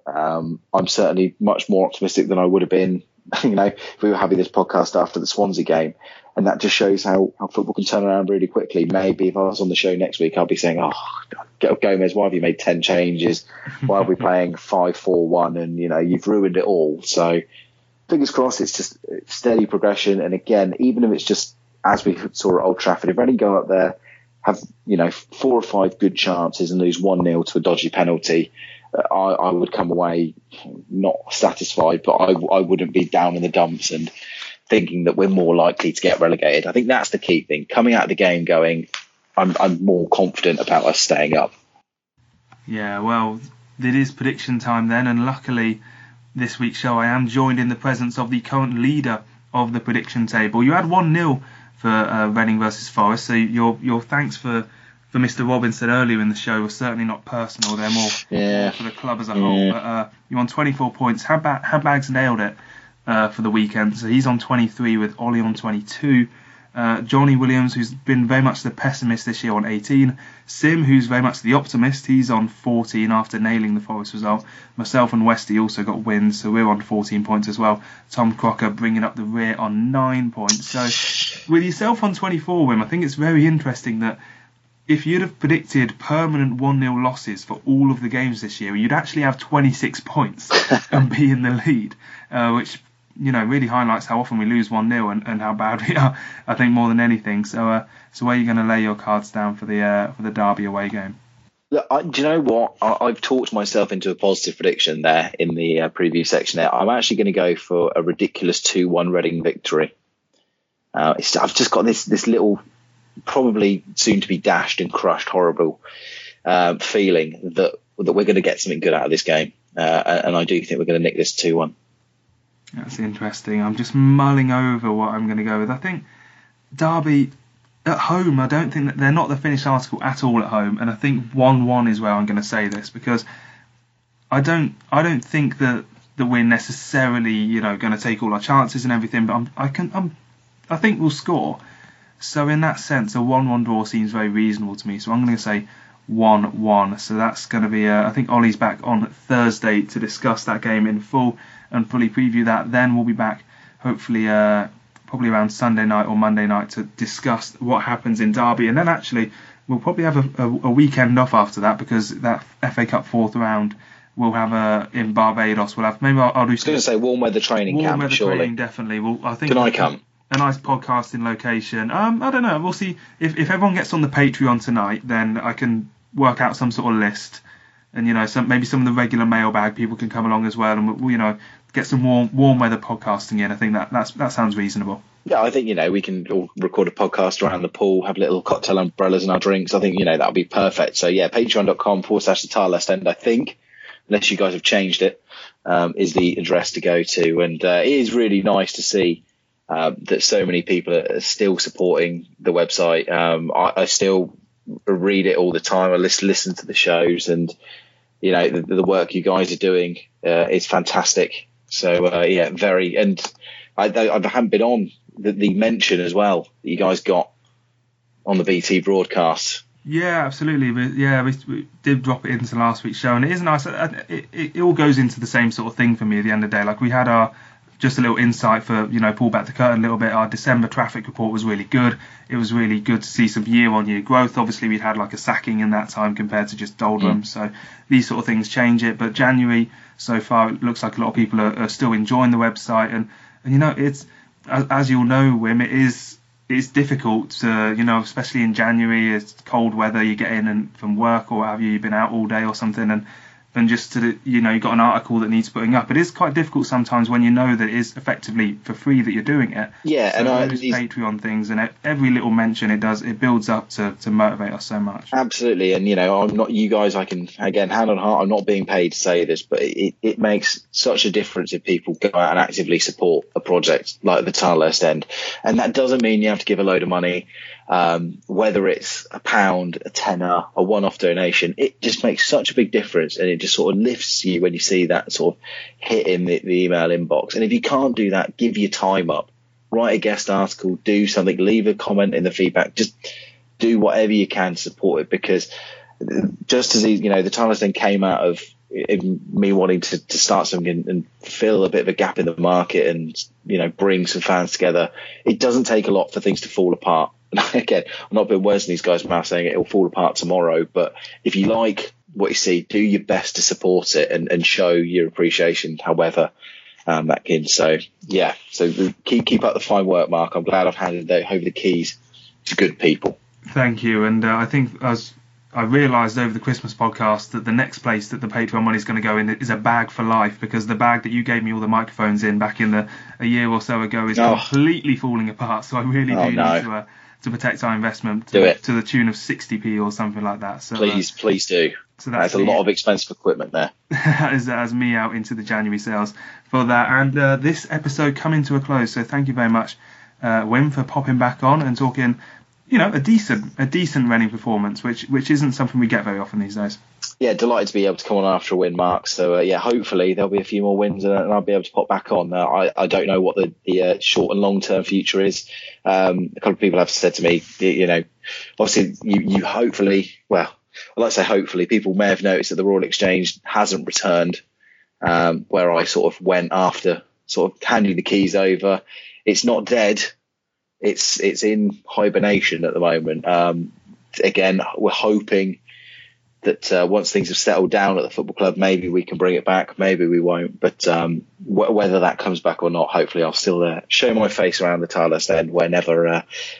I'm certainly much more optimistic than I would have been, if we were having this podcast after the Swansea game. And that just shows how football can turn around really quickly. Maybe if I was on the show next week, I'll be saying, Gomez, why have you made 10 changes? Why are we playing 5-4-1? And, you've ruined it all. So fingers crossed, it's just steady progression. And again, even if it's just as we saw at Old Trafford, if Reading go up there, have, 4 or 5 good chances and lose 1-0 to a dodgy penalty, I would come away not satisfied, but I wouldn't be down in the dumps and thinking that we're more likely to get relegated. I think that's the key thing. Coming out of the game going, I'm more confident about us staying up. Yeah, well, it is prediction time then, and luckily this week's show I am joined in the presence of the current leader of the prediction table. You had 1-0 for Reading versus Forest, so your thanks for Mr. Robinson earlier in the show was certainly not personal. They're more for the club as a whole. But you're on 24 points. Habbags nailed it for the weekend, so he's on 23 with Ollie on 22. Johnny Williams, who's been very much the pessimist this year, on 18. Sim, who's very much the optimist, he's on 14 after nailing the Forest result. Myself and Westy also got wins, so we're on 14 points as well. Tom Crocker bringing up the rear on 9 points. So with yourself on 24, Wim, I think it's very interesting that if you'd have predicted permanent 1-0 losses for all of the games this year, you'd actually have 26 points and be in the lead, which really highlights how often we lose 1-0 and how bad we are, I think, more than anything. So where are you going to lay your cards down for the Derby away game? Look, do you know what? I've talked myself into a positive prediction there in the preview section there. I'm actually going to go for a ridiculous 2-1 Reading victory. I've just got this little, probably soon to be dashed and crushed, horrible feeling that we're going to get something good out of this game. And I do think we're going to nick this 2-1. That's interesting. I'm just mulling over what I'm going to go with. I think Derby at home, I don't think that they're not the finished article at all at home, and I think 1-1 is where I'm going to say this, because I don't think that we're necessarily going to take all our chances and everything, but I think we'll score. So in that sense, a 1-1 draw seems very reasonable to me. So I'm going to say 1-1. So that's going to be I think Ollie's back on Thursday to discuss that game in full and fully preview that. Then we'll be back hopefully probably around Sunday night or Monday night to discuss what happens in Derby. And then actually we'll probably have a weekend off after that, because that FA Cup 4th round we'll have in Barbados. I'll do. I was going to say warm weather training camp. Warm weather surely. Training, definitely. I think. Can I come? A nice podcasting location. I don't know. We'll see if everyone gets on the Patreon tonight. Then I can work out some sort of list, and maybe some of the regular mailbag people can come along as well, and we'll get some warm weather podcasting in. I think that sounds reasonable. Yeah, I think we can all record a podcast around the pool, have little cocktail umbrellas in our drinks. I think that'll be perfect. So yeah, patreon.com/the Tile West End, I think, unless you guys have changed it, is the address to go to, and it is really nice to see that so many people are still supporting the website. I still read it all the time. I listen to the shows, and the work you guys are doing is fantastic. So very. And I haven't been on the mention as well that you guys got on the BT broadcast. Yeah, absolutely. We did drop it into last week's show, and it is nice. It all goes into the same sort of thing for me at the end of the day. Like, we had just a little insight for, pull back the curtain a little bit. Our December traffic report was really good. It was really good to see some year-on-year growth. Obviously, we'd had like a sacking in that time compared to just doldrums. So these sort of things change it. But January, so far, it looks like a lot of people are still enjoying the website. And it's, as you'll know, Wim, it's difficult to, especially in January, it's cold weather, you get in and from work or have you've been out all day or something, and then just to, you've got an article that needs putting up. It is quite difficult sometimes when you know that it is effectively for free that you're doing it. Yeah, so and those Patreon things, and every little mention it builds up to motivate us so much. Absolutely, and I'm not, you guys, I can, again, hand on heart, I'm not being paid to say this, but it makes such a difference if people go out and actively support a project like the Tile West End, and that doesn't mean you have to give a load of money. Whether it's £1, a tenner, a one-off donation, it just makes such a big difference, and it just sort of lifts you when you see that sort of hit in the email inbox. And if you can't do that, give your time up, write a guest article, do something, leave a comment in the feedback, just do whatever you can to support it, because just as the Tile West End came out of me wanting to start something and fill a bit of a gap in the market and, bring some fans together. It doesn't take a lot for things to fall apart. Again, I'm not putting words in these guys' mouths saying it will fall apart tomorrow, but if you like what you see, do your best to support it and show your appreciation, however that can. So keep up the fine work, Mark. I'm glad I've handed over the keys to good people. Thank you. And I think I realised over the Christmas podcast that the next place that the Patreon money is going to go in is a bag for life, because the bag that you gave me all the microphones in back in a year or so ago is completely falling apart. So I really need to protect our investment to the tune of 60p or something like that. So please do. So that's a lot of expensive equipment there. as me out into the January sales for that. And this episode coming to a close. So thank you very much, Wim, for popping back on and talking. A decent Reading performance, which isn't something we get very often these days. Yeah, delighted to be able to come on after a win, Mark. So hopefully there'll be a few more wins and I'll be able to pop back on. I don't know what the short and long term future is. A couple of people have said to me, obviously you hopefully, well, I like to say hopefully, people may have noticed that the Royal Exchange hasn't returned, where I sort of went after sort of handing the keys over. It's not dead. It's in hibernation at the moment. Again, we're hoping that once things have settled down at the football club, maybe we can bring it back. Maybe we won't. But whether that comes back or not, hopefully I'll still show my face around the Tilehurst End whenever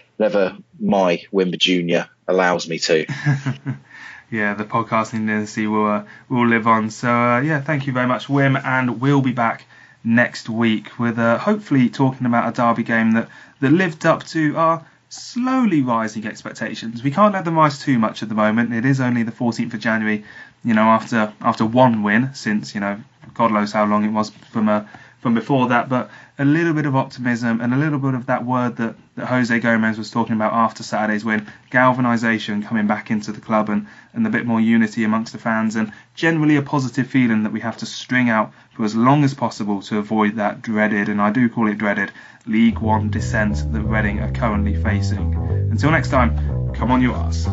my Wimber Junior allows me to. Yeah, the podcasting dynasty will live on. So thank you very much, Wim, and we'll be back next week with hopefully talking about a derby game that lived up to our slowly rising expectations. We can't let them rise too much at the moment. It is only the 14th of January, after one win since, God knows how long it was from before that, but a little bit of optimism and a little bit of that word that Jose Gomez was talking about after Saturday's win, galvanisation coming back into the club and a bit more unity amongst the fans, and generally a positive feeling that we have to string out for as long as possible to avoid that dreaded, and I do call it dreaded, League One descent that Reading are currently facing. Until next time, come on you arse.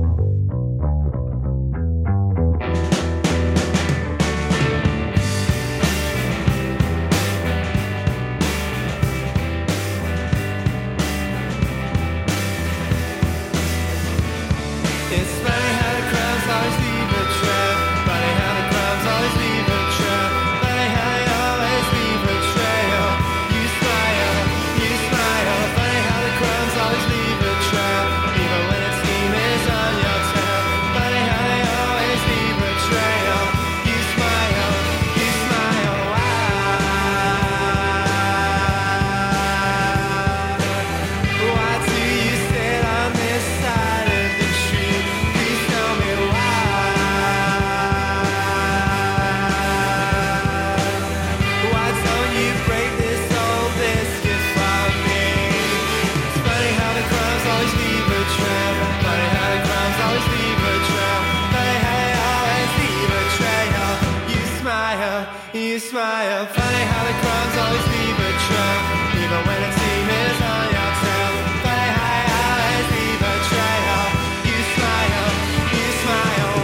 You smile, funny how the crumbs always leave a trail, even when it seems it's on your tail. Funny how you always leave a trail. You smile,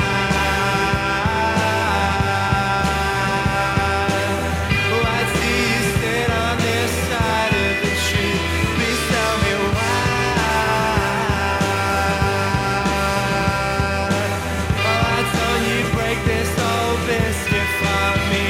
why do you sit on this side of the tree? Please tell me why don't you break this old biscuit for me?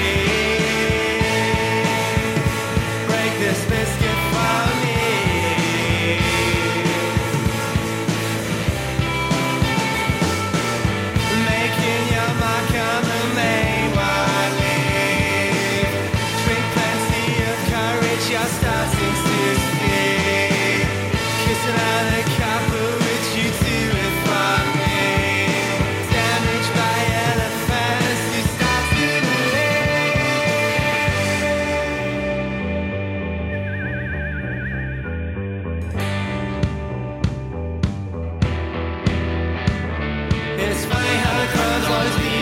It's funny how the crumbs always leave